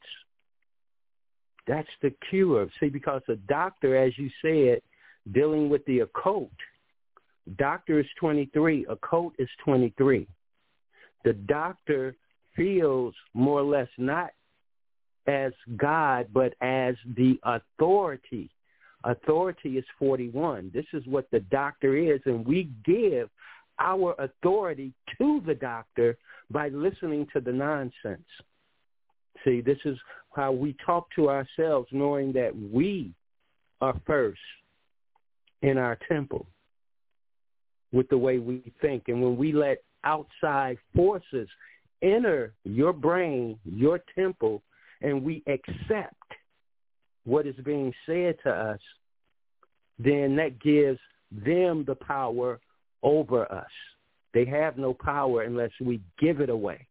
[SPEAKER 7] That's the cure. See, because a doctor, as you said, dealing with the occult, doctor is twenty-three, occult is twenty-three. The doctor feels more or less not as God, but as the authority. Authority is forty-one. This is what the doctor is, and we give our authority to the doctor by listening to the nonsense. See, this is how we talk to ourselves, knowing that we are first in our temple with the way we think. And when we let outside forces enter your brain, your temple, and we accept what is being said to us, then that gives them the power over us. They have no power unless we give it away.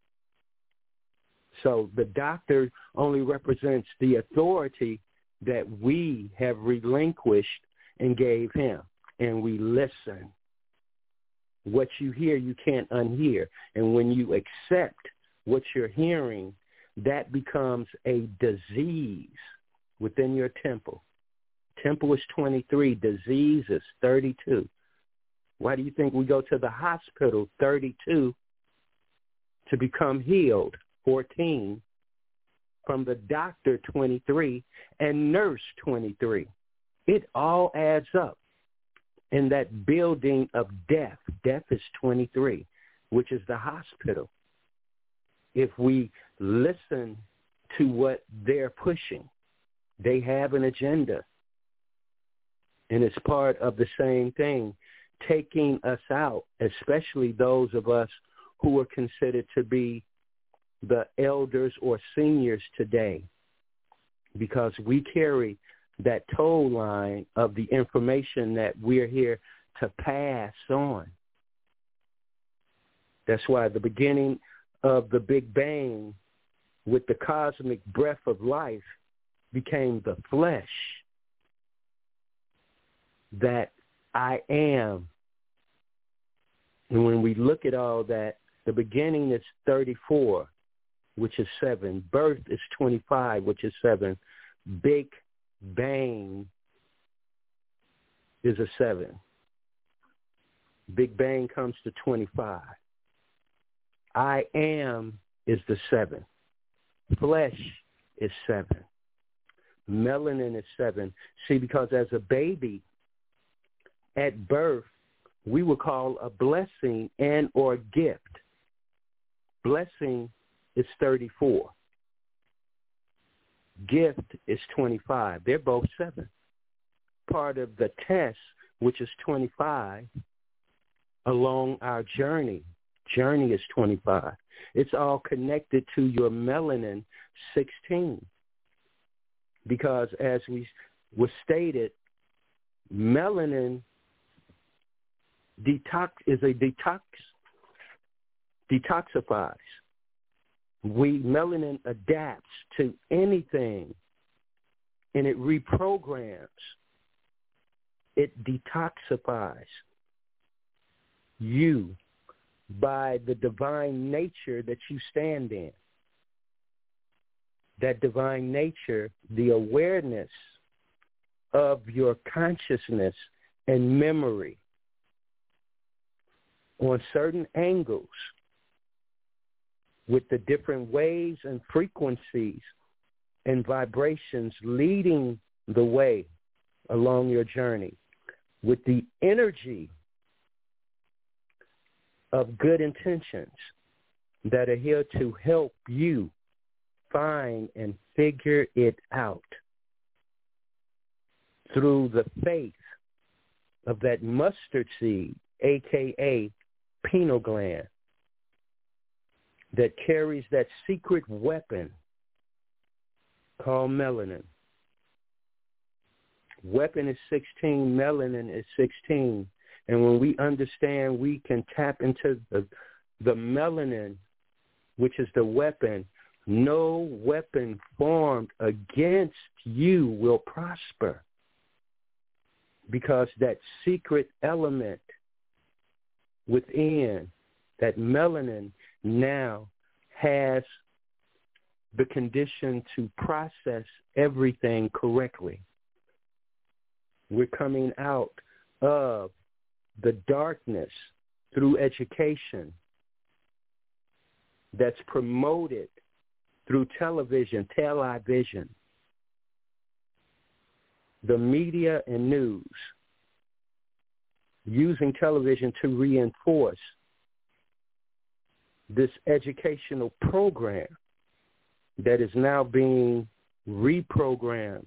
[SPEAKER 7] So the doctor only represents the authority that we have relinquished and gave him, and we listen. What you hear, you can't unhear. And when you accept what you're hearing, that becomes a disease within your temple. Temple is twenty-three. Disease is thirty-two. Why do you think we go to the hospital, thirty-two, to become healed, fourteen, from the doctor, twenty-three, and nurse, twenty-three? It all adds up in that building of death. Death is twenty-three, which is the hospital. If we listen to what they're pushing, they have an agenda. And it's part of the same thing, taking us out, especially those of us who are considered to be the elders or seniors today, because we carry that toll line of the information that we're here to pass on. That's why the beginning of the Big Bang with the cosmic breath of life became the flesh that I am. And when we look at all that, the beginning is thirty-four, which is seven. Birth is twenty-five, which is seven. Big Bang is a seven. Big Bang comes to twenty-five. I am is the seven. Flesh is seven. Melanin is seven. See, because as a baby, at birth, we would call a blessing and or gift. Blessing is thirty-four. Gift is twenty-five. They're both seven. Part of the test, which is twenty-five, along our journey. Journey is twenty-five. It's all connected to your melanin, sixteen. Because as we was stated, melanin detox is a detox, detoxifies. We melanin adapts to anything, and it reprograms. It detoxifies you by the divine nature that you stand in. That divine nature, the awareness of your consciousness and memory on certain angles with the different waves and frequencies and vibrations leading the way along your journey with the energy of good intentions that are here to help you find and figure it out through the faith of that mustard seed, a k a pineal gland, that carries that secret weapon called melanin. Weapon is sixteen, melanin is sixteen. And when we understand we can tap into the, the melanin, which is the weapon, no weapon formed against you will prosper, because that secret element within, that melanin, now has the condition to process everything correctly. We're coming out of the darkness through education that's promoted through television, television, the media and news, using television to reinforce this educational program that is now being reprogrammed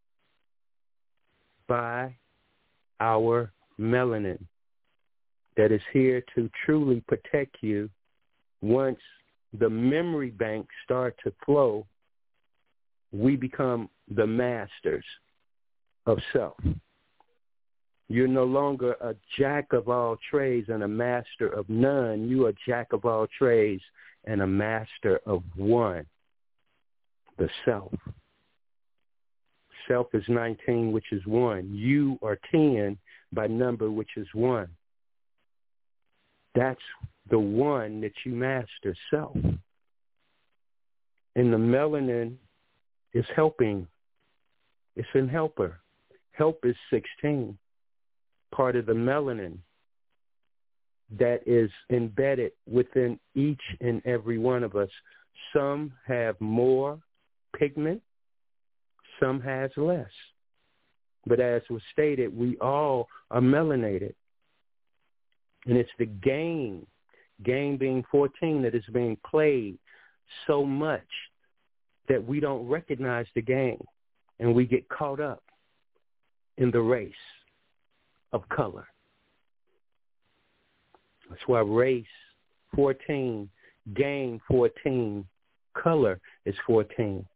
[SPEAKER 7] by our melanin that is here to truly protect you. Once the memory banks start to flow, we become the masters of self. You're no longer a jack of all trades and a master of none. You are a jack of all trades and a master of one, the self. Self is nineteen, which is one. You are ten by number, which is one. That's the one that you master, self. And the melanin is helping. It's an helper. Help is sixteen, part of the melanin that is embedded within each and every one of us. Some have more pigment, some has less. But as was stated, we all are melanated. And it's the game, game being fourteen, that is being played so much that we don't recognize the game, and we get caught up in the race of color. That's why race fourteen, game fourteen, color is fourteen.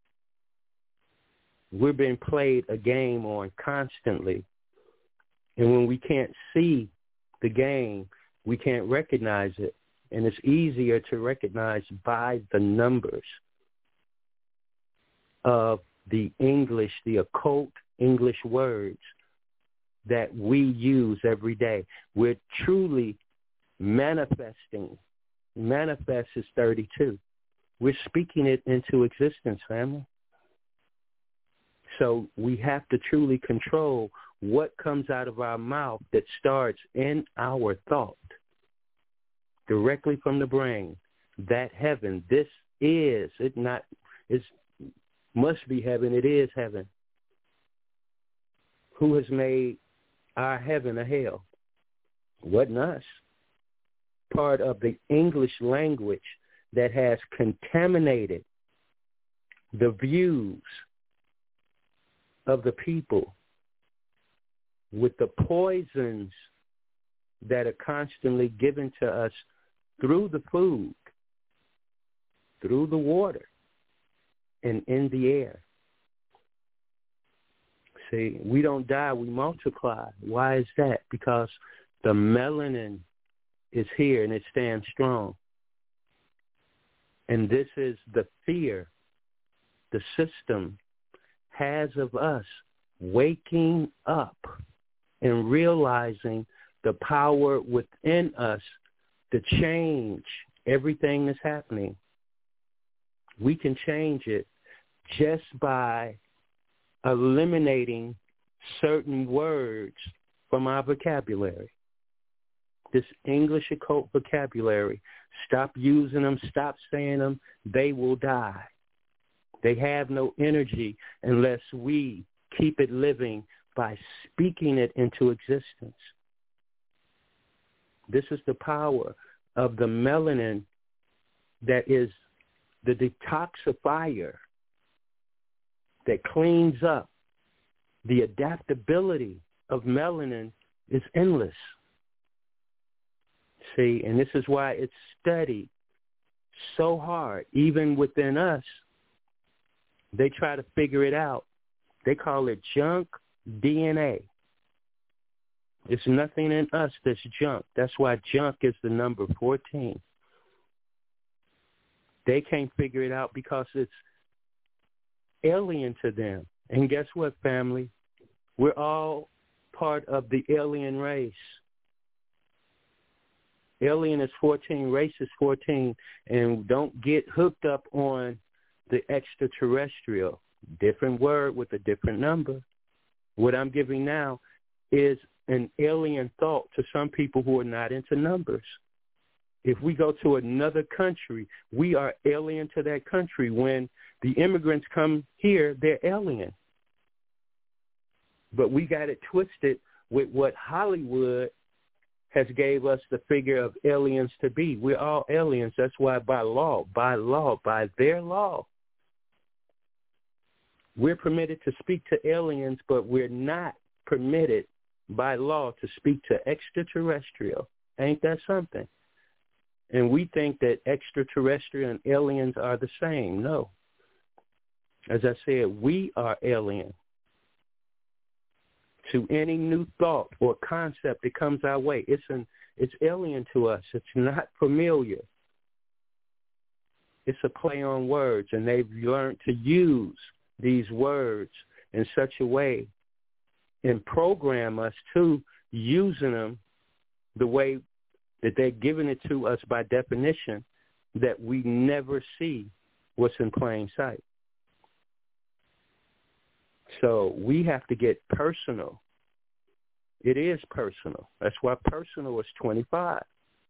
[SPEAKER 7] We're being played a game on constantly. And when we can't see the game, we can't recognize it. And it's easier to recognize by the numbers of the English, the occult English words that we use every day. We're truly manifesting. Manifest is thirty-two. We're speaking it into existence, family. So we have to truly control what comes out of our mouth that starts in our thought, directly from the brain. That heaven, this is, it not, it must be heaven, it is heaven. Who has made our heaven a hell? Wasn't us. Part of the English language that has contaminated the views of the people with the poisons that are constantly given to us through the food, through the water, and in the air. See, we don't die, we multiply. Why is that? Because the melanin is here and it stands strong. And this is the fear the system has of us waking up and realizing the power within us to change everything that's happening. We can change it just by eliminating certain words from our vocabulary. This English occult vocabulary, stop using them, stop saying them, they will die. They have no energy unless we keep it living by speaking it into existence. This is the power of the melanin that is the detoxifier that cleans up. The adaptability of melanin is endless. See, and this is why it's studied so hard. Even within us, they try to figure it out. They call it junk D N A. There's nothing in us that's junk. That's why junk is the number fourteen. They can't figure it out because it's alien to them. And guess what, family? We're all part of the alien race. Alien is fourteen, race is fourteen, and don't get hooked up on the extraterrestrial. Different word with a different number. What I'm giving now is an alien thought to some people who are not into numbers. If we go to another country, we are alien to that country. When the immigrants come here, they're alien. But we got it twisted with what Hollywood has gave us the figure of aliens to be. We're all aliens. That's why by law, by law, by their law, we're permitted to speak to aliens, but we're not permitted by law to speak to extraterrestrial. Ain't that something? And we think that extraterrestrial and aliens are the same. No. As I said, we are alien to any new thought or concept that comes our way. It's an it's alien to us. It's not familiar. It's a play on words, and they've learned to use these words in such a way and program us to using them the way that they're giving it to us by definition, that we never see what's in plain sight. So we have to get personal. It is personal. That's why personal is twenty-five.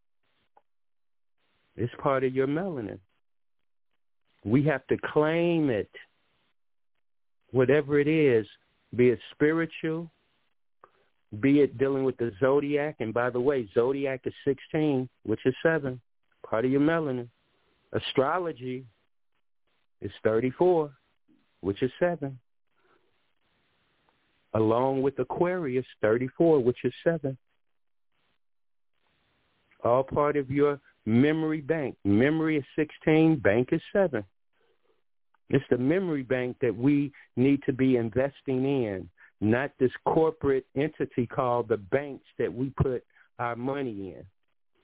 [SPEAKER 7] It's part of your melanin. We have to claim it, whatever it is, be it spiritual, be it dealing with the zodiac. And by the way, zodiac is sixteen, which is seven, part of your melanin. Astrology is thirty-four, which is seven. Along with Aquarius, thirty-four, which is seven. All part of your memory bank. Memory is sixteen, bank is seven. It's the memory bank that we need to be investing in, not this corporate entity called the banks that we put our money in.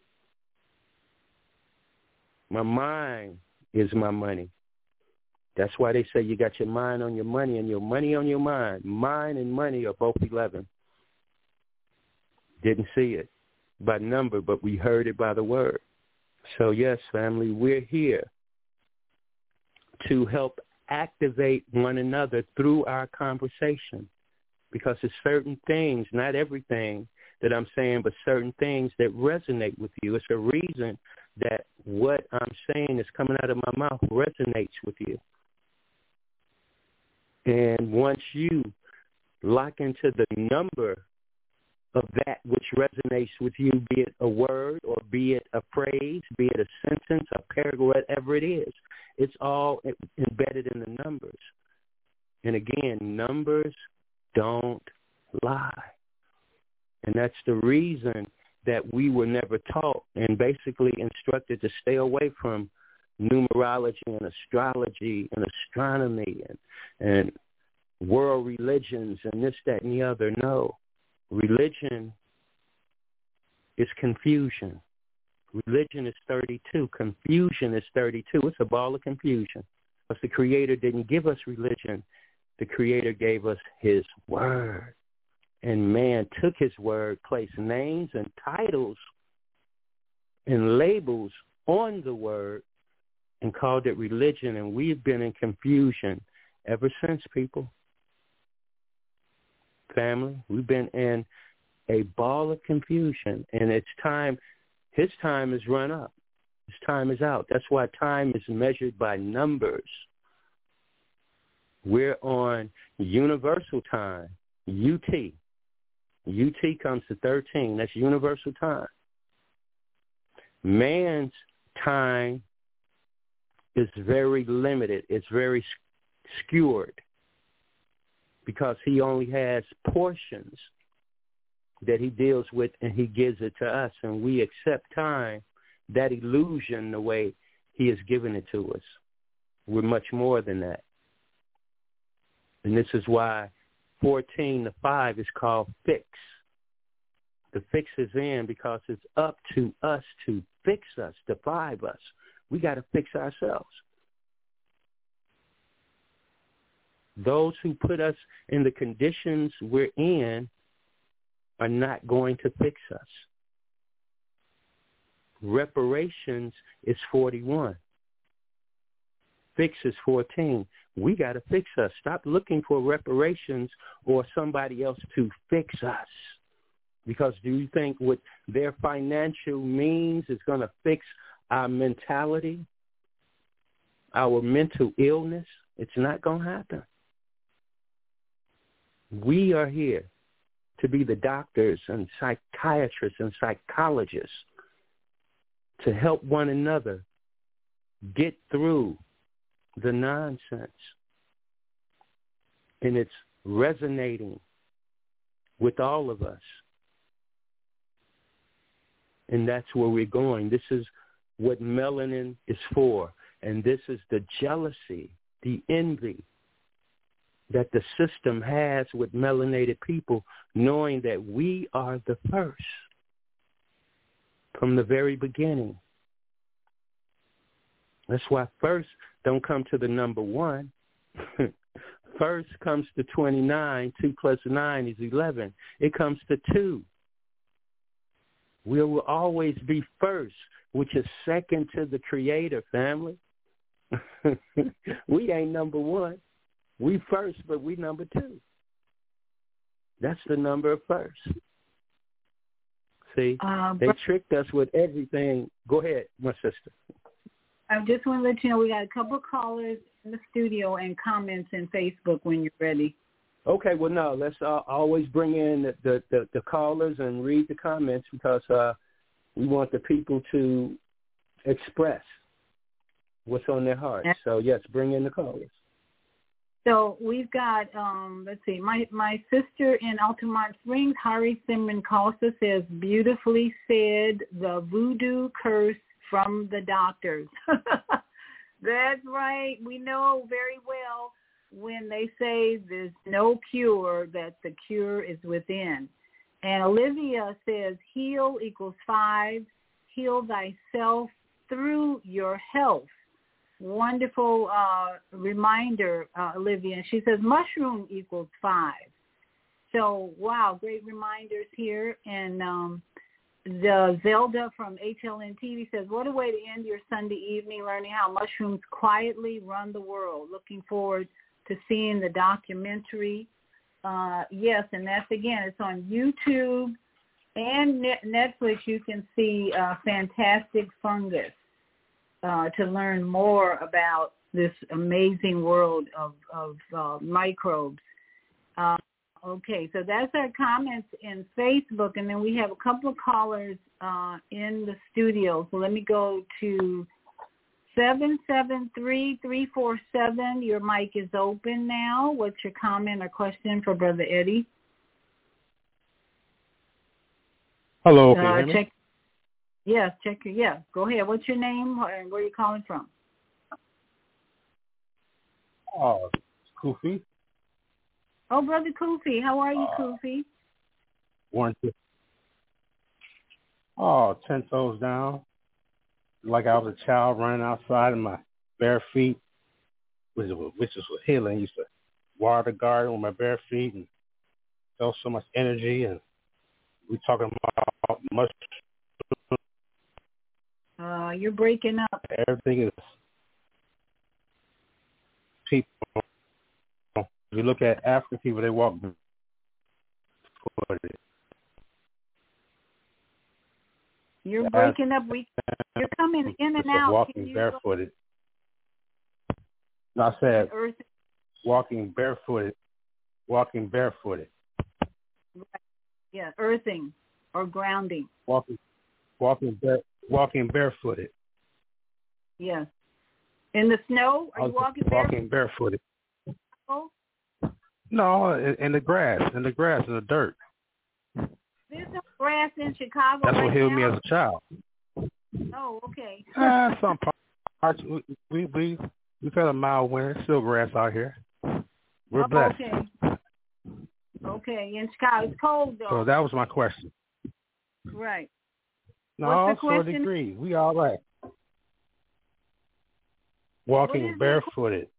[SPEAKER 7] My mind is my money. That's why they say you got your mind on your money and your money on your mind. Mind and money are both eleven. Didn't see it by number, but we heard it by the word. So yes, family, we're here to help activate one another through our conversation, because there's certain things, not everything that I'm saying, but certain things that resonate with you. It's a reason that what I'm saying is coming out of my mouth resonates with you. And once you lock into the number of that which resonates with you, be it a word or be it a phrase, be it a sentence, a paragraph, whatever it is, it's all embedded in the numbers. And again, numbers don't lie. And that's the reason that we were never taught and basically instructed to stay away from numerology and astrology and astronomy and, and world religions and this, that, and the other. No. Religion is confusion. Religion is thirty-two. Confusion is thirty-two. It's a ball of confusion. Because the Creator didn't give us religion. The Creator gave us his word. And man took his word, placed names and titles and labels on the word and called it religion. And we've been in confusion ever since, people. family. We've been in a ball of confusion, and it's time. His time is run up. His time is out. That's why time is measured by numbers. We're on universal time, U T. U T comes to thirteen. That's universal time. Man's time is very limited. It's very skewed because he only has portions that he deals with, and he gives it to us, and we accept time, that illusion, the way he has given it to us. We're much more than that. And this is why fourteen to five is called fix. The fix is in because it's up to us to fix us, to five us. We got to fix ourselves. Those who put us in the conditions we're in are not going to fix us. Reparations is forty-one. Fix is fourteen. We got to fix us. Stop looking for reparations or somebody else to fix us. Because do you think with their financial means is going to fix our mentality, our mental illness? It's not going to happen. We are here to be the doctors and psychiatrists and psychologists to help one another get through the nonsense. And it's resonating with all of us. And that's where we're going. This is what melanin is for. And this is the jealousy, the envy that the system has with melanated people, knowing that we are the first from the very beginning. That's why first don't come to the number one. First comes to twenty-nine. Two plus nine is eleven. It comes to two. We will always be first, which is second to the Creator, family. We ain't number one. We first, but we number two. That's the number of first. See, uh, they tricked us with everything. Go ahead, my sister.
[SPEAKER 2] I just want to let you know we got a couple of callers in the studio and comments in Facebook when you're ready.
[SPEAKER 7] Okay, well, no, let's uh, always bring in the, the, the, the callers and read the comments because uh, we want the people to express what's on their heart. So, yes, bring in the callers.
[SPEAKER 2] So we've got, um, let's see, my, my sister in Altamont Springs, Hari Simran Khalsa, says, beautifully said, the voodoo curse from the doctors. That's right. We know very well when they say there's no cure, that the cure is within. And Olivia says, heal equals five, heal thyself through your health. Wonderful uh, reminder, uh, Olivia. And she says, mushroom equals five. So, wow, great reminders here. And um, the Zelda from H L N T V says, what a way to end your Sunday evening learning how mushrooms quietly run the world. Looking forward to seeing the documentary. Uh, yes, and that's, again, it's on YouTube and Netflix. You can see uh, Fantastic Fungus uh, to learn more about this amazing world of, of uh, microbes. Uh, okay, so that's our comments in Facebook, and then we have a couple of callers uh, in the studio. So let me go to seven seven three, three four seven. Your mic is open now. What's your comment or question for Brother Eddie?
[SPEAKER 13] Hello, can
[SPEAKER 2] uh,
[SPEAKER 13] you hear me?
[SPEAKER 2] Check, yes, check your, yeah. Go ahead. What's your name and where are you calling from?
[SPEAKER 13] Oh, Kufi.
[SPEAKER 2] Oh, Brother Kufi. How are you,
[SPEAKER 13] uh,
[SPEAKER 2] Kufi?
[SPEAKER 13] One, two. Oh, ten toes down. Like I was a child running outside in my bare feet, which was, which was healing. I used to water the garden with my bare feet and felt so much energy. And we talking about much.
[SPEAKER 2] Uh, you're breaking up.
[SPEAKER 13] Everything is people. If you look at African people, they walk barefooted.
[SPEAKER 2] You're
[SPEAKER 13] As
[SPEAKER 2] breaking up. We, you're coming in and out.
[SPEAKER 13] Walking barefooted. No, I said
[SPEAKER 2] Earth.
[SPEAKER 13] walking barefooted. Walking barefooted.
[SPEAKER 2] Right. Yeah, earthing or grounding.
[SPEAKER 13] Walking, walking, bare, walking barefooted.
[SPEAKER 2] Yes. In the snow? Are you walking
[SPEAKER 13] walking
[SPEAKER 2] barefooted?
[SPEAKER 13] barefooted? No, in, in the grass, in the grass, in the dirt.
[SPEAKER 2] There's no grass in Chicago.
[SPEAKER 13] That's
[SPEAKER 2] right
[SPEAKER 13] what healed
[SPEAKER 2] now?
[SPEAKER 13] me as a child.
[SPEAKER 2] Oh, okay.
[SPEAKER 13] Uh, some parts we we we we've had a mild winter, still grass out here. We're
[SPEAKER 2] oh,
[SPEAKER 13] blessed.
[SPEAKER 2] Okay. Okay, in Chicago it's cold though.
[SPEAKER 13] So that was my question.
[SPEAKER 2] Right.
[SPEAKER 13] No,
[SPEAKER 2] What's the
[SPEAKER 13] to a
[SPEAKER 2] question?
[SPEAKER 13] degree, we all right. Walking barefooted.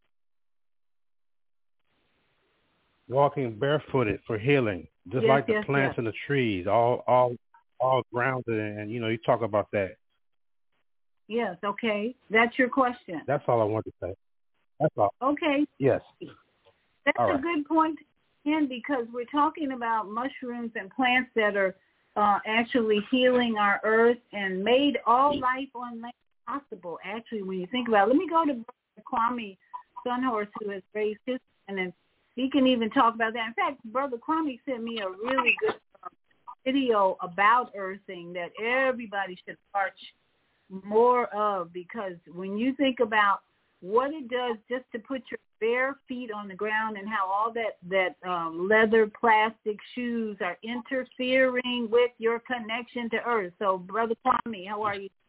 [SPEAKER 13] Walking barefooted for healing, just
[SPEAKER 2] Yes,
[SPEAKER 13] like the
[SPEAKER 2] yes,
[SPEAKER 13] plants
[SPEAKER 2] yes.
[SPEAKER 13] and the trees, all all all grounded, and you know you talk about that.
[SPEAKER 2] Yes, okay. That's your question.
[SPEAKER 13] That's all I want to say. That's all.
[SPEAKER 2] Okay.
[SPEAKER 13] Yes.
[SPEAKER 2] That's
[SPEAKER 13] All
[SPEAKER 2] a
[SPEAKER 13] right.
[SPEAKER 2] good point, again, because we're talking about mushrooms and plants that are uh, actually healing our earth and made all life on land possible, actually, when you think about it. Let me go to Brother Kwame Sunhorse, who has raised his hand, and he can even talk about that. In fact, Brother Kwame sent me a really good um, video about earthing that everybody should watch more of, because when you think about what it does just to put your bare feet on the ground and how all that, that um, leather plastic shoes are interfering with your connection to earth. So, Brother Kwame, how are you?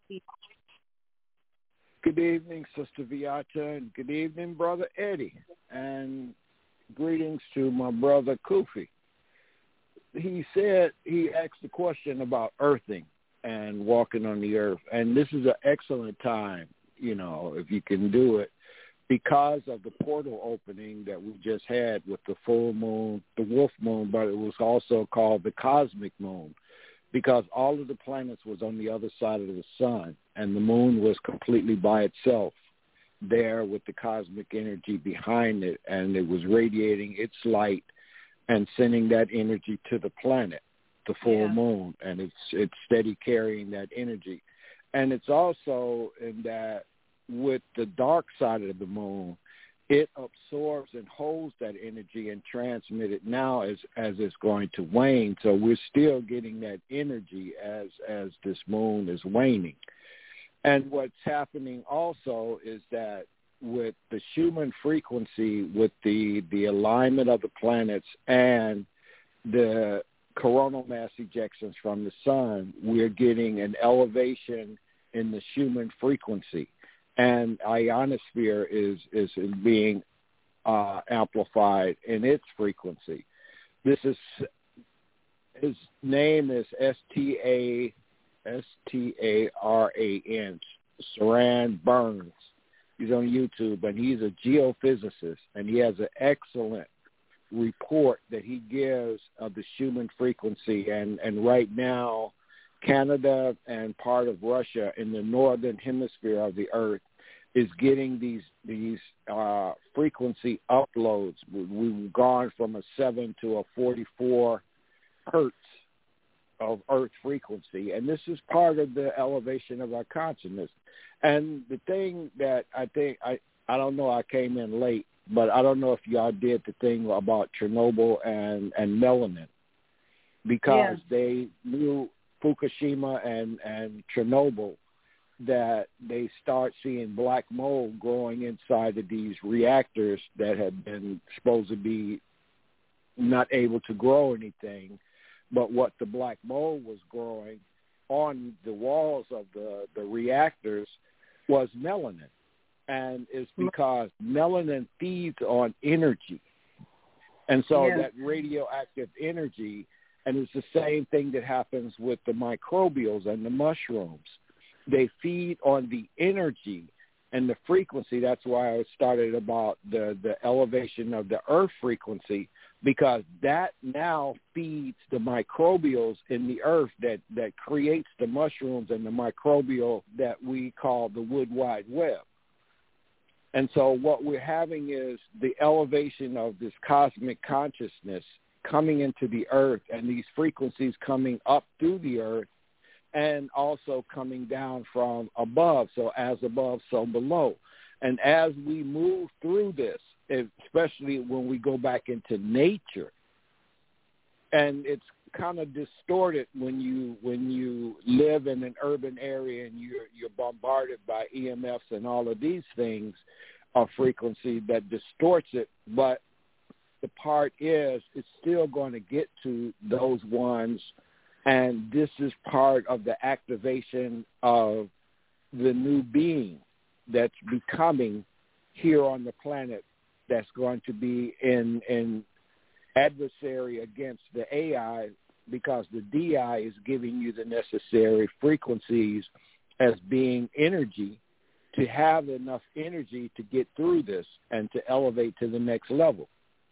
[SPEAKER 14] Good evening, Sister Viata, and good evening, Brother Eddie, and greetings to my brother Kufi. He said, he asked a question about earthing and walking on the earth, and this is an excellent time, you know, if you can do it, because of the portal opening that we just had with the full moon, the wolf moon, but it was also called the cosmic moon, because all of the planets was on the other side of the sun, and the moon was completely by itself there with the cosmic energy behind it, and it was radiating its light and sending that energy to the planet, the full
[SPEAKER 2] Yeah.
[SPEAKER 14] moon, and it's it's steady carrying that energy. And it's also in that with the dark side of the moon, it absorbs and holds that energy and transmits it now as, as it's going to wane. So we're still getting that energy as, as this moon is waning. And what's happening also is that with the Schumann frequency, with the, the alignment of the planets and the coronal mass ejections from the sun, we're getting an elevation in the Schumann frequency. And ionosphere is, is being uh, amplified in its frequency. This is, his name is S T A S T A R A N, Saran Burns. He's on YouTube, and he's a geophysicist, and he has an excellent report that he gives of the Schumann frequency. And, and right now, Canada and part of Russia in the northern hemisphere of the earth is getting these these uh, frequency uploads. We've gone from a seven to a forty-four hertz of earth frequency, and this is part of the elevation of our consciousness. And the thing that I think, I, I don't know, I came in late, but I don't know if y'all did the thing about Chernobyl and, and melanin, because yeah. they knew Fukushima and, and Chernobyl, that they start seeing black mold growing inside of these reactors that had been supposed to be not able to grow anything. But what the black mold was growing on the walls of the, the reactors was melanin. And it's because melanin feeds on energy. And so yeah. that radioactive energy, and it's the same thing that happens with the microbials and the mushrooms. They feed on the energy and the frequency. That's why I started about the, the elevation of the earth frequency, because that now feeds the microbials in the earth that, that creates the mushrooms and the microbial that we call the wood wide web. And so what we're having is the elevation of this cosmic consciousness coming into the earth and these frequencies coming up through the earth and also coming down from above. So as above, so below. And as we move through this, especially when we go back into nature, and it's kind of distorted when you when you live in an urban area and you're you're bombarded by E M Fs and all of these things, a frequency that distorts it. But the part is, it's still going to get to those ones, and this is part of the activation of the new being that's becoming here on the planet, that's going to be in in adversary against the A I, because the D I is giving you the necessary frequencies as being energy to have enough energy to get through this and to elevate to the next level.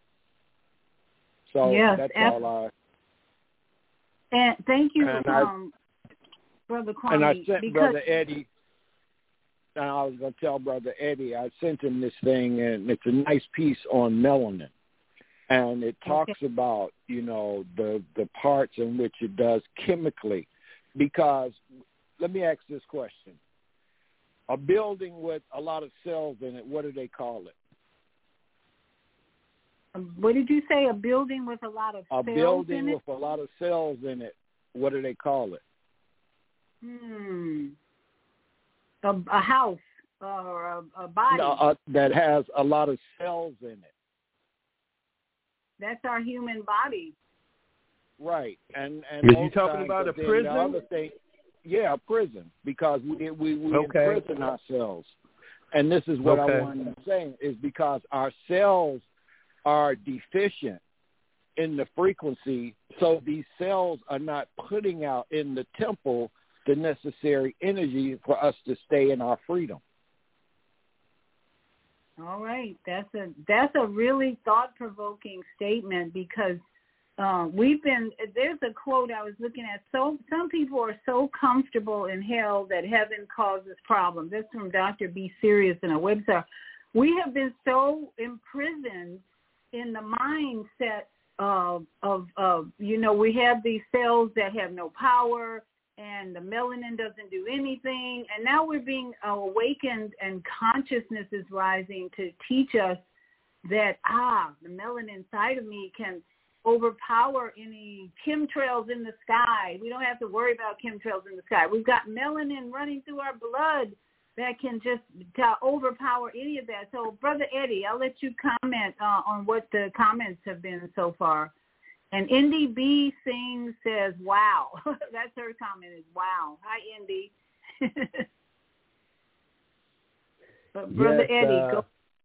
[SPEAKER 14] So
[SPEAKER 2] yes,
[SPEAKER 14] that's
[SPEAKER 2] ab-
[SPEAKER 14] all I...
[SPEAKER 2] And thank you,
[SPEAKER 14] and
[SPEAKER 2] um, I, Brother Kwame.
[SPEAKER 14] And I sent
[SPEAKER 2] because,
[SPEAKER 14] Brother Eddie, and I was going to tell Brother Eddie, I sent him this thing, and it's a nice piece on melanin. And it talks okay. about, you know, the the parts in which it does chemically. Because, let me ask this question. A building with a lot of cells in it, what do they call it?
[SPEAKER 2] What did you say? A building with a lot of
[SPEAKER 14] a
[SPEAKER 2] cells
[SPEAKER 14] building
[SPEAKER 2] in it?
[SPEAKER 14] with a lot of cells in it, what do they call it?
[SPEAKER 2] Hmm. A, a house or a, a body.
[SPEAKER 14] No, uh, that has a lot of cells in it.
[SPEAKER 2] That's our human body.
[SPEAKER 14] Right. And and
[SPEAKER 7] Is you talking
[SPEAKER 14] times,
[SPEAKER 7] about a
[SPEAKER 14] then
[SPEAKER 7] prison?
[SPEAKER 14] The other thing, yeah, a prison, because we we, we
[SPEAKER 7] okay.
[SPEAKER 14] imprison ourselves. And this is what
[SPEAKER 7] okay.
[SPEAKER 14] I wanted to say, is because our cells are deficient in the frequency, so these cells are not putting out in the temple the necessary energy for us to stay in our freedom.
[SPEAKER 2] All right, that's a that's a really thought-provoking statement, because uh, we've been, there's a quote I was looking at, so some people are so comfortable in hell that heaven causes problems. That's from Doctor B. Serious in a website. We have been so imprisoned in the mindset of, of, of, you know, we have these cells that have no power, and the melanin doesn't do anything. And now we're being awakened, and consciousness is rising to teach us that, ah, the melanin inside of me can overpower any chemtrails in the sky. We don't have to worry about chemtrails in the sky. We've got melanin running through our blood that can just to overpower any of that. So, Brother Eddie, I'll let you comment uh, on what the comments have been so far. And Indy B. Singh says, wow. That's her comment, is wow. Hi, Indy. But Brother
[SPEAKER 7] yes,
[SPEAKER 2] Eddie,
[SPEAKER 7] uh,
[SPEAKER 2] go.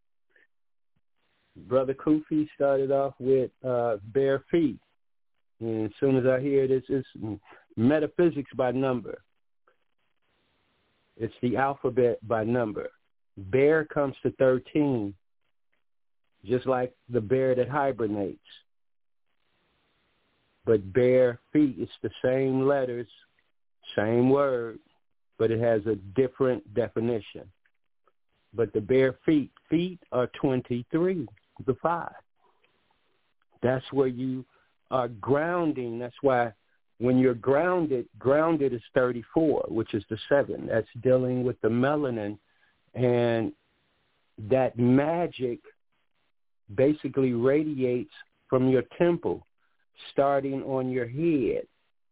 [SPEAKER 7] Brother Kufi started off with uh, bare feet. And as soon as I hear this, it's metaphysics by number. It's the alphabet by number. Bear comes to thirteen, just like the bear that hibernates. But bare feet, it's the same letters, same word, but it has a different definition. But the bare feet, feet are twenty-three, the five. That's where you are grounding. That's why when you're grounded, grounded is thirty-four, which is the seven. That's dealing with the melanin. And that magic basically radiates from your temple, starting on your head.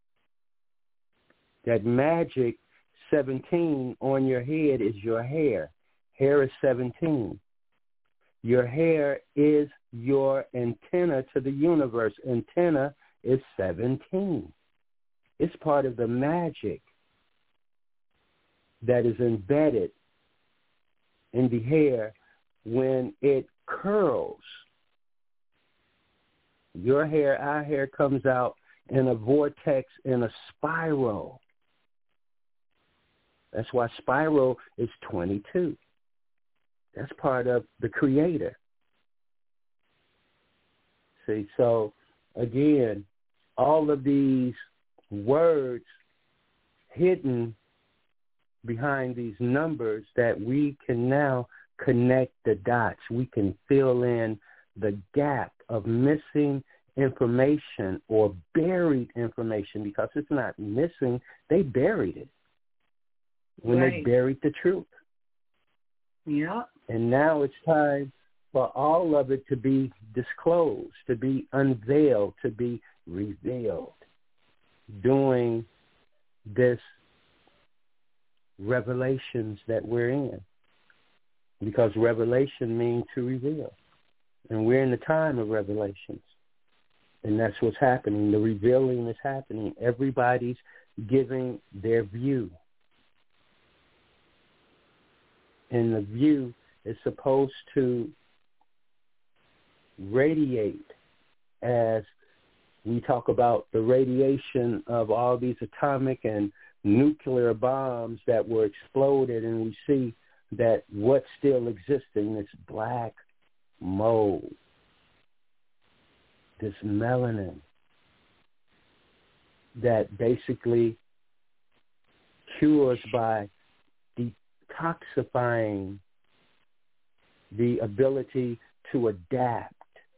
[SPEAKER 7] That magic, seventeen, on your head is your hair. Hair is seventeen. Your hair is your antenna to the universe. Antenna is seventeen. It's part of the magic that is embedded in the hair when it curls. Your hair, our hair, comes out in a vortex, in a spiral. That's why spiral is twenty-two. That's part of the Creator. See, so again, all of these words hidden behind these numbers that we can now connect the dots. We can fill in the gap of missing information or buried information, because it's not missing. They buried it when
[SPEAKER 2] right.
[SPEAKER 7] they buried the truth.
[SPEAKER 2] Yeah.
[SPEAKER 7] And now it's time for all of it to be disclosed, to be unveiled, to be revealed during this revelations that we're in. Because revelation means to reveal. And we're in the time of revelations. And that's what's happening. The revealing is happening. Everybody's giving their view. And the view is supposed to radiate as we talk about the radiation of all these atomic and nuclear bombs that were exploded, and we see that what's still existing is black mold, this melanin that basically cures by detoxifying the ability to adapt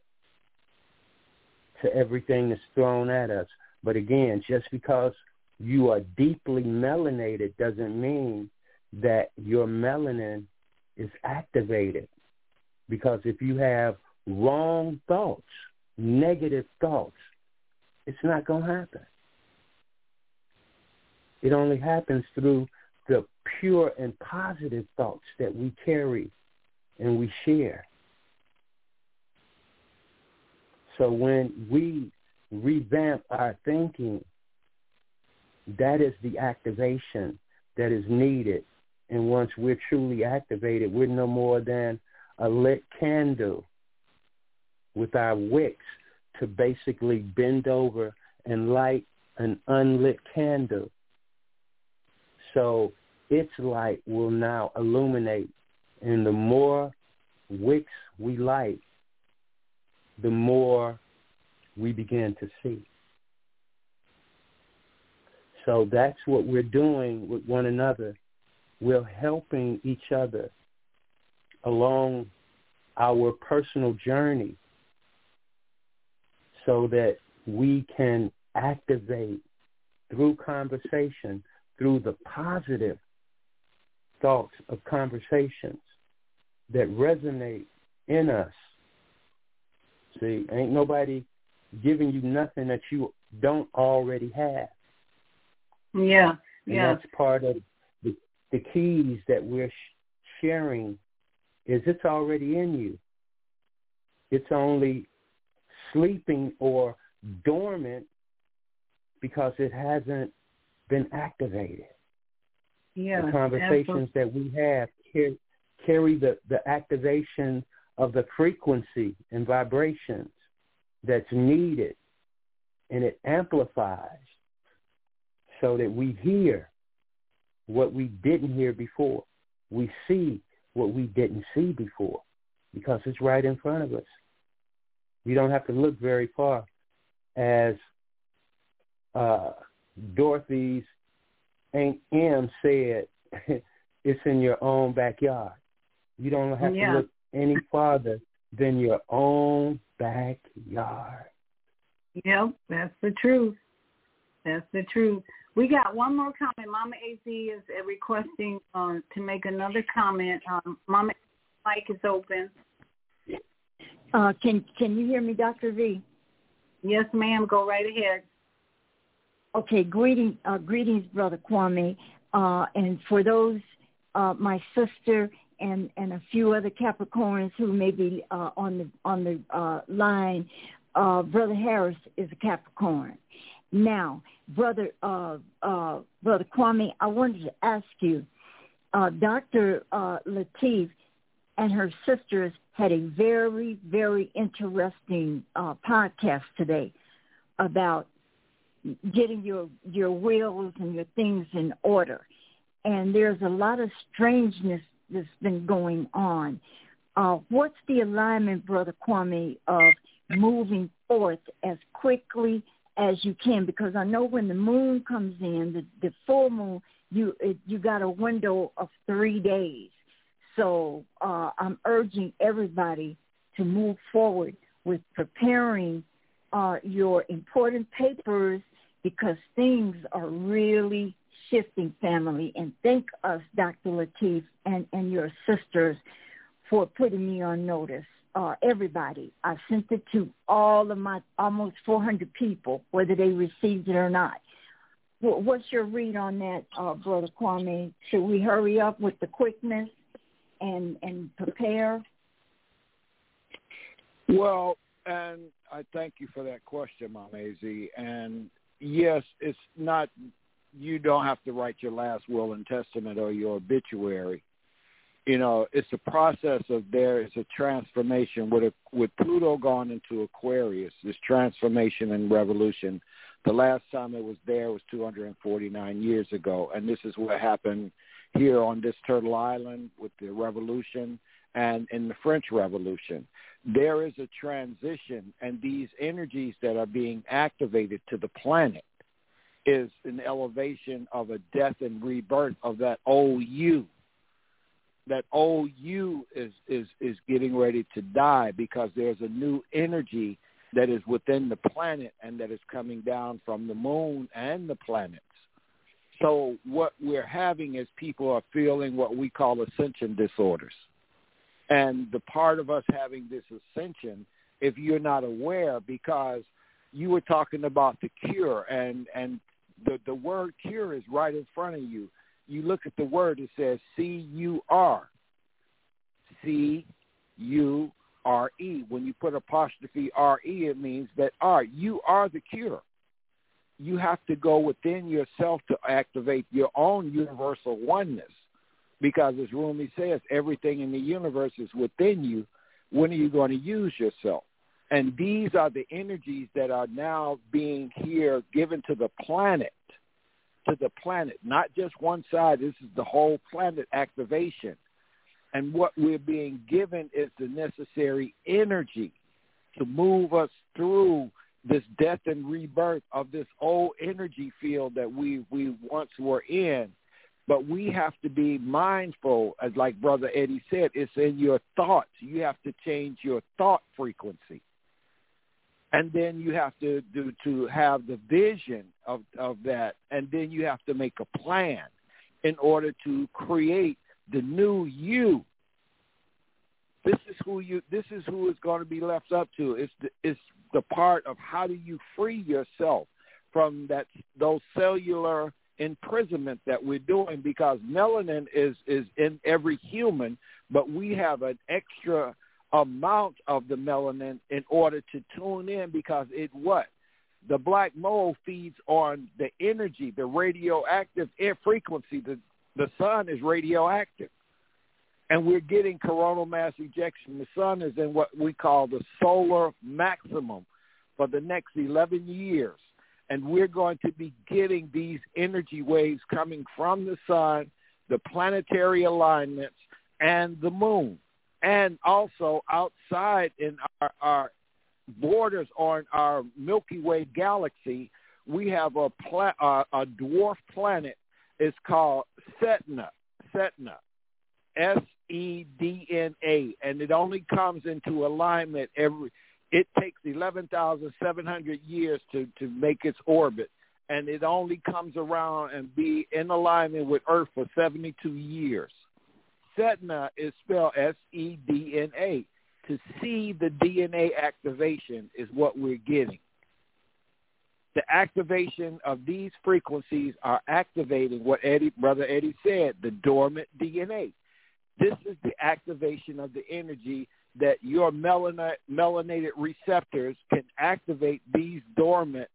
[SPEAKER 7] to everything that's thrown at us. But again, just because you are deeply melanated doesn't mean that your melanin is activated. Because if you have wrong thoughts, negative thoughts, it's not going to happen. It only happens through the pure and positive thoughts that we carry and we share. So when we revamp our thinking, that is the activation that is needed. And once we're truly activated, we're no more than a lit candle with our wicks to basically bend over and light an unlit candle. So its light will now illuminate. And the more wicks we light, the more we begin to see. So that's what we're doing with one another. We're helping each other along our personal journey so that we can activate through conversation, through the positive thoughts of conversations that resonate in us. See, ain't nobody giving you nothing that you don't already have.
[SPEAKER 2] Yeah,
[SPEAKER 7] and
[SPEAKER 2] yeah.
[SPEAKER 7] That's part of the, the keys that we're sh- sharing is it's already in you. It's only sleeping or dormant because it hasn't been activated.
[SPEAKER 2] Yeah,
[SPEAKER 7] the conversations absolutely. that we have carry, carry the, the activation of the frequency and vibrations that's needed, and it amplifies so that we hear what we didn't hear before. We see what we didn't see before because it's right in front of us. We don't have to look very far. As uh, Dorothy's Aunt M said, it's in your own backyard. You don't have
[SPEAKER 2] yeah.
[SPEAKER 7] to look any farther than your own backyard.
[SPEAKER 2] Yep, that's the truth. That's the truth. We got one more comment. Mama A Z is uh, requesting uh, to make another comment. Um, Mama, mic is open.
[SPEAKER 8] Uh, can can you hear me, Doctor V?
[SPEAKER 2] Yes, ma'am. Go right ahead.
[SPEAKER 8] Okay. Greetings, uh, greetings, Brother Kwame. Uh, and for those, uh, my sister and, and a few other Capricorns who may be uh, on the on the uh, line, uh, Brother Harris is a Capricorn. Now, Brother uh, uh, Brother Kwame, I wanted to ask you, uh, Doctor Uh, Latif and her sisters had a very, very interesting uh, podcast today about getting your your wills and your things in order. And there's a lot of strangeness that's been going on. Uh, what's the alignment, Brother Kwame, of moving forth as quickly as you can? Because I know when the moon comes in, the, the full moon, you it, you got a window of three days. So uh, I'm urging everybody to move forward with preparing uh, your important papers because things are really shifting, family. And thank us, Doctor Lateef, and, and your sisters for putting me on notice. Uh, everybody. I sent it to all of my almost four hundred people, whether they received it or not. What's your read on that, uh, Brother Kwame? Should we hurry up with the quickness and and prepare?
[SPEAKER 14] Well, and I thank you for that question, Mama Azzy. And yes, it's not, you don't have to write your last will and testament or your obituary. You know, it's a process of there is a transformation with a, with Pluto gone into Aquarius, this transformation and revolution. The last time it was there was two hundred forty-nine years ago, and this is what happened here on this Turtle Island with the revolution and in the French Revolution. There is a transition, and these energies that are being activated to the planet is an elevation of a death and rebirth of that old you. That old you is, is, is getting ready to die because there's a new energy that is within the planet and that is coming down from the moon and the planets. So what we're having is people are feeling what we call ascension disorders. And the part of us having this ascension, if you're not aware, because you were talking about the cure, and, and the, the word cure is right in front of you. You look at the word, it says C U R. C U R E. When you put apostrophe R E, it means that R, you are the cure. You have to go within yourself to activate your own universal oneness. Because as Rumi says, everything in the universe is within you. When are you going to use yourself? And these are the energies that are now being here given to the planet. To the planet, not just one side. This is the whole planet activation. And what we're being given is the necessary energy to move us through this death and rebirth of this old energy field that we, we once were in. But we have to be mindful, as like Brother Eddie said, it's in your thoughts. You have to change your thought frequency. And then you have to do to have the vision of, of that, and then you have to make a plan in order to create the new you. This is who you. This is who is going to be left up to. It's the, it's the part of how do you free yourself from that those cellular imprisonment that we're doing, because melanin is is in every human, but we have an extra amount of the melanin in order to tune in, because it what? The black mold feeds on the energy, the radioactive air frequency. The, the sun is radioactive. And we're getting coronal mass ejection. The sun is in what we call the solar maximum for the next eleven years. And we're going to be getting these energy waves coming from the sun, the planetary alignments, and the moon. And also outside in our, our borders on our Milky Way galaxy, we have a, pla- uh, a dwarf planet. It's called Sedna, Sedna, S E D N A, and it only comes into alignment every. It takes eleven thousand seven hundred years to, to make its orbit, and it only comes around and be in alignment with Earth for seventy-two years. Sedna is spelled S E D N A. To see the D N A activation is what we're getting. The activation of these frequencies are activating what Eddie, Brother Eddie said, the dormant D N A. This is the activation of the energy that your melana, melanated receptors can activate these dormant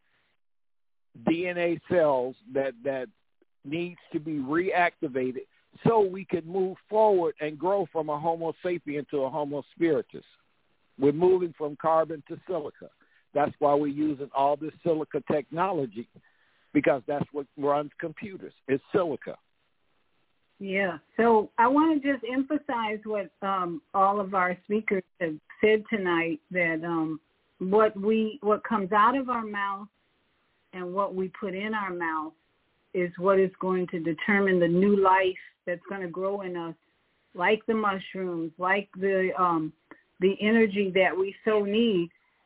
[SPEAKER 14] D N A cells that, that needs to be reactivated so we can move forward and grow from a Homo sapien to a Homo spiritus. We're moving from carbon to silica. That's why we're using all this silica technology, because that's what runs computers. It's silica.
[SPEAKER 2] Yeah. So I want to just emphasize what um, all of our speakers have said tonight, that um, what we what comes out of our mouth and what we put in our mouth is what is going to determine the new life that's going to grow in us, like the mushrooms, like the um, the energy that we so need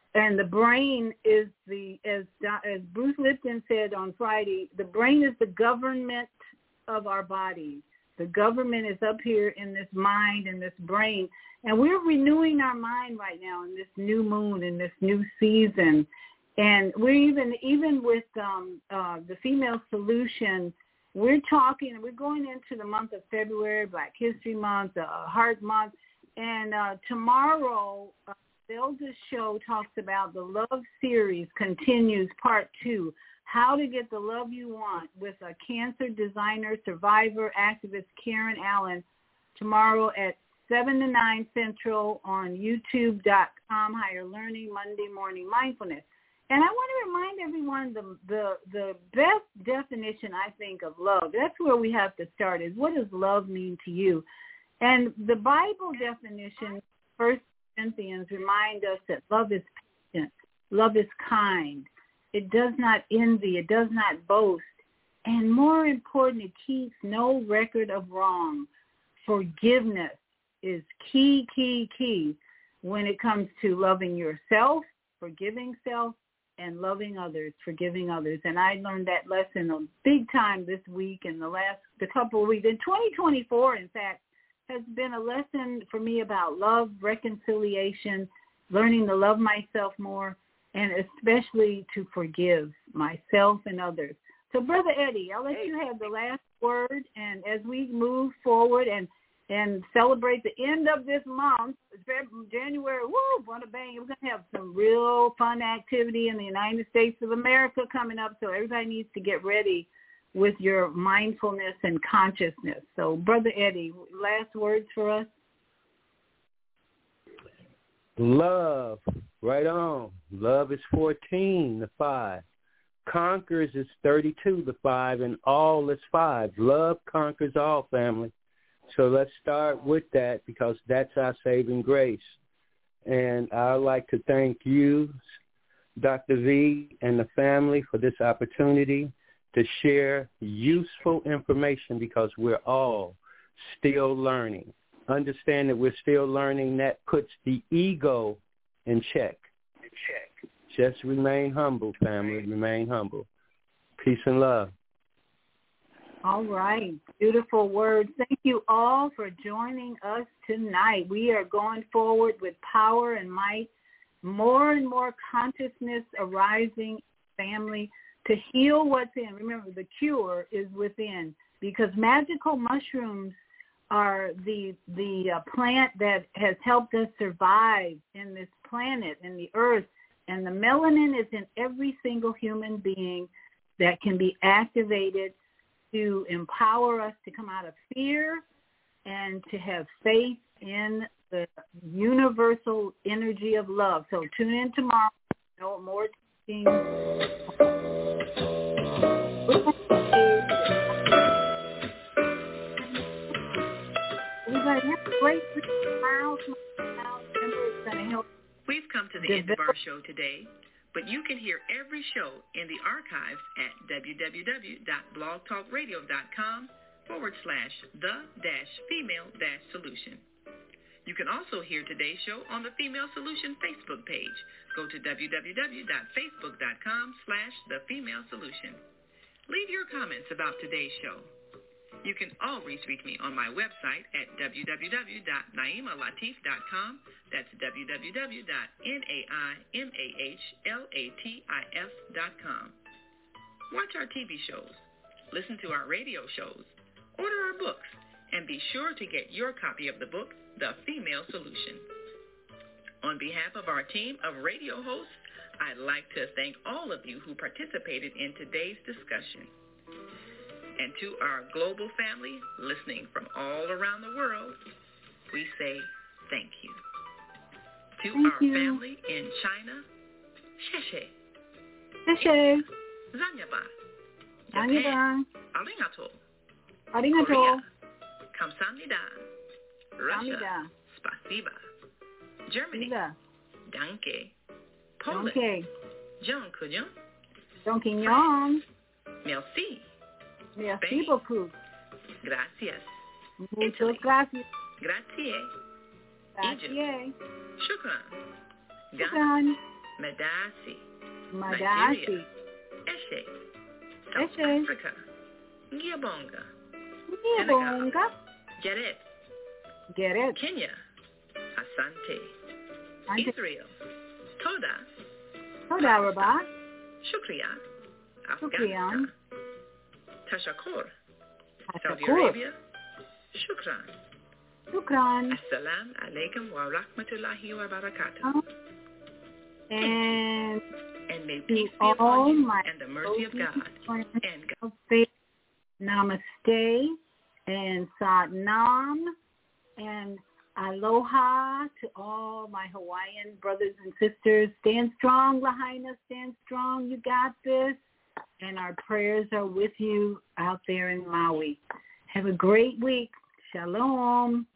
[SPEAKER 2] And the brain is the, as as Bruce Lipton said on Friday, the brain is the government of our bodies. The government is up here in this mind and this brain. And we're renewing our mind right now in this new moon, in this new season. And we're even, even with um, uh, the Female Solution, we're talking, we're going into the month of February, Black History Month, uh, Heart Month. And uh, tomorrow, uh, Zelda's show talks about the Love Series continues part two, how to get the love you want, with a cancer designer, survivor, activist Karen Allen, tomorrow at seven to nine Central on YouTube dot com, Higher Learning, Monday Morning Mindfulness. And I want to remind everyone the, the, the best definition, I think, of love, that's where we have to start, is what does love mean to you? And the Bible definition, First Corinthians, remind us that love is patient, love is kind, it does not envy, it does not boast, and more important, it keeps no record of wrong. Forgiveness is key, key, key when it comes to loving yourself, forgiving self, and loving others, forgiving others. And I learned that lesson a big time this week and the last the couple of weeks. In twenty twenty-four, in fact, has been a lesson for me about love, reconciliation, learning to love myself more, and especially to forgive myself and others. So, Brother Eddie, I'll let hey. you have the last word. And as we move forward and and celebrate the end of this month, January, woo, what a bang. We're going to have some real fun activity in the United States of America coming up, so everybody needs to get ready with your mindfulness and consciousness. So, Brother Eddie, last words for us?
[SPEAKER 7] Love, right on. Love is fourteen, the five. Conquers is thirty-two, the five, and all is five. Love conquers all, family. So let's start with that, because that's our saving grace. And I'd like to thank you, Doctor V, and the family for this opportunity to share useful information, because we're all still learning. Understand that we're still learning. That puts the ego in check. In check. Just remain humble, family. Remain humble. Peace and love.
[SPEAKER 2] All right. Beautiful words. Thank you all for joining us tonight. We are going forward with power and might, more and more consciousness arising, family, to heal what's in. Remember, the cure is within, because magical mushrooms are the the uh, plant that has helped us survive in this planet, in the earth. And the melanin is in every single human being that can be activated to empower us to come out of fear and to have faith in the universal energy of love. So tune in tomorrow. No more teaching. Everybody have a great smile. Remember, it's going to help.
[SPEAKER 15] We've come to the end of our show today, but you can hear every show in the archives at www.blogtalkradio.com forward slash the dash female dash solution. You can also hear today's show on the Female Solution Facebook page. Go to www.facebook.com slash the female solution. Leave your comments about today's show. You can always reach me on my website at w w w dot naima latif dot com. That's w w w dot naima latif dot com. Watch our T V shows, listen to our radio shows, order our books, and be sure to get your copy of the book, The Female Solution. On behalf of our team of radio hosts, I'd like to thank all of you who participated in today's discussion. And to our global family listening from all around the world, we say thank you. To
[SPEAKER 2] thank
[SPEAKER 15] our
[SPEAKER 2] you.
[SPEAKER 15] family in China, Sheshe.
[SPEAKER 2] Sheshe.
[SPEAKER 15] Zanyaba.
[SPEAKER 2] Japan.
[SPEAKER 15] Arigato.
[SPEAKER 2] Arigato.
[SPEAKER 15] Korea. Kamsahamnida. Russia.
[SPEAKER 2] Kamsahamnida.
[SPEAKER 15] Spasiba. Germany.
[SPEAKER 2] Spasiba.
[SPEAKER 15] Danke. Poland.
[SPEAKER 2] Danke.
[SPEAKER 15] Jean-Couillon.
[SPEAKER 2] Jean-Couillon.
[SPEAKER 15] Merci.
[SPEAKER 2] Merci
[SPEAKER 15] Spain.
[SPEAKER 2] beaucoup.
[SPEAKER 15] Gracias.
[SPEAKER 2] Muchas
[SPEAKER 15] Italy.
[SPEAKER 2] gracias.
[SPEAKER 15] Grazie.
[SPEAKER 2] Grazie.
[SPEAKER 15] Egypt. Shukran.
[SPEAKER 2] Shukran.
[SPEAKER 15] Madasi,
[SPEAKER 2] Madasi,
[SPEAKER 15] Nigeria, Eshe, South
[SPEAKER 2] Eshe,
[SPEAKER 15] Africa, Ngiyabonga,
[SPEAKER 2] Ngiyabonga,
[SPEAKER 15] Geret,
[SPEAKER 2] Geret,
[SPEAKER 15] Kenya, Asante,
[SPEAKER 2] Asante.
[SPEAKER 15] Israel, Toda,
[SPEAKER 2] Toda Rabba,
[SPEAKER 15] Shukriya,
[SPEAKER 2] Shukriyan,
[SPEAKER 15] Afghanistan, Tashakur, Saudi
[SPEAKER 2] Tashakur,
[SPEAKER 15] Arabia, Shukran,
[SPEAKER 2] Shukran,
[SPEAKER 15] Assalamu alaikum wa rahmatullahi wa barakatuh.
[SPEAKER 2] And
[SPEAKER 15] And may
[SPEAKER 2] to
[SPEAKER 15] peace be
[SPEAKER 2] all
[SPEAKER 15] upon you
[SPEAKER 2] my
[SPEAKER 15] and the mercy of God and God.
[SPEAKER 2] Namaste and Sat Nam and aloha to all my Hawaiian brothers and sisters. Stand strong, Lahaina. Stand strong. You got this. And our prayers are with you out there in Maui. Have a great week. Shalom.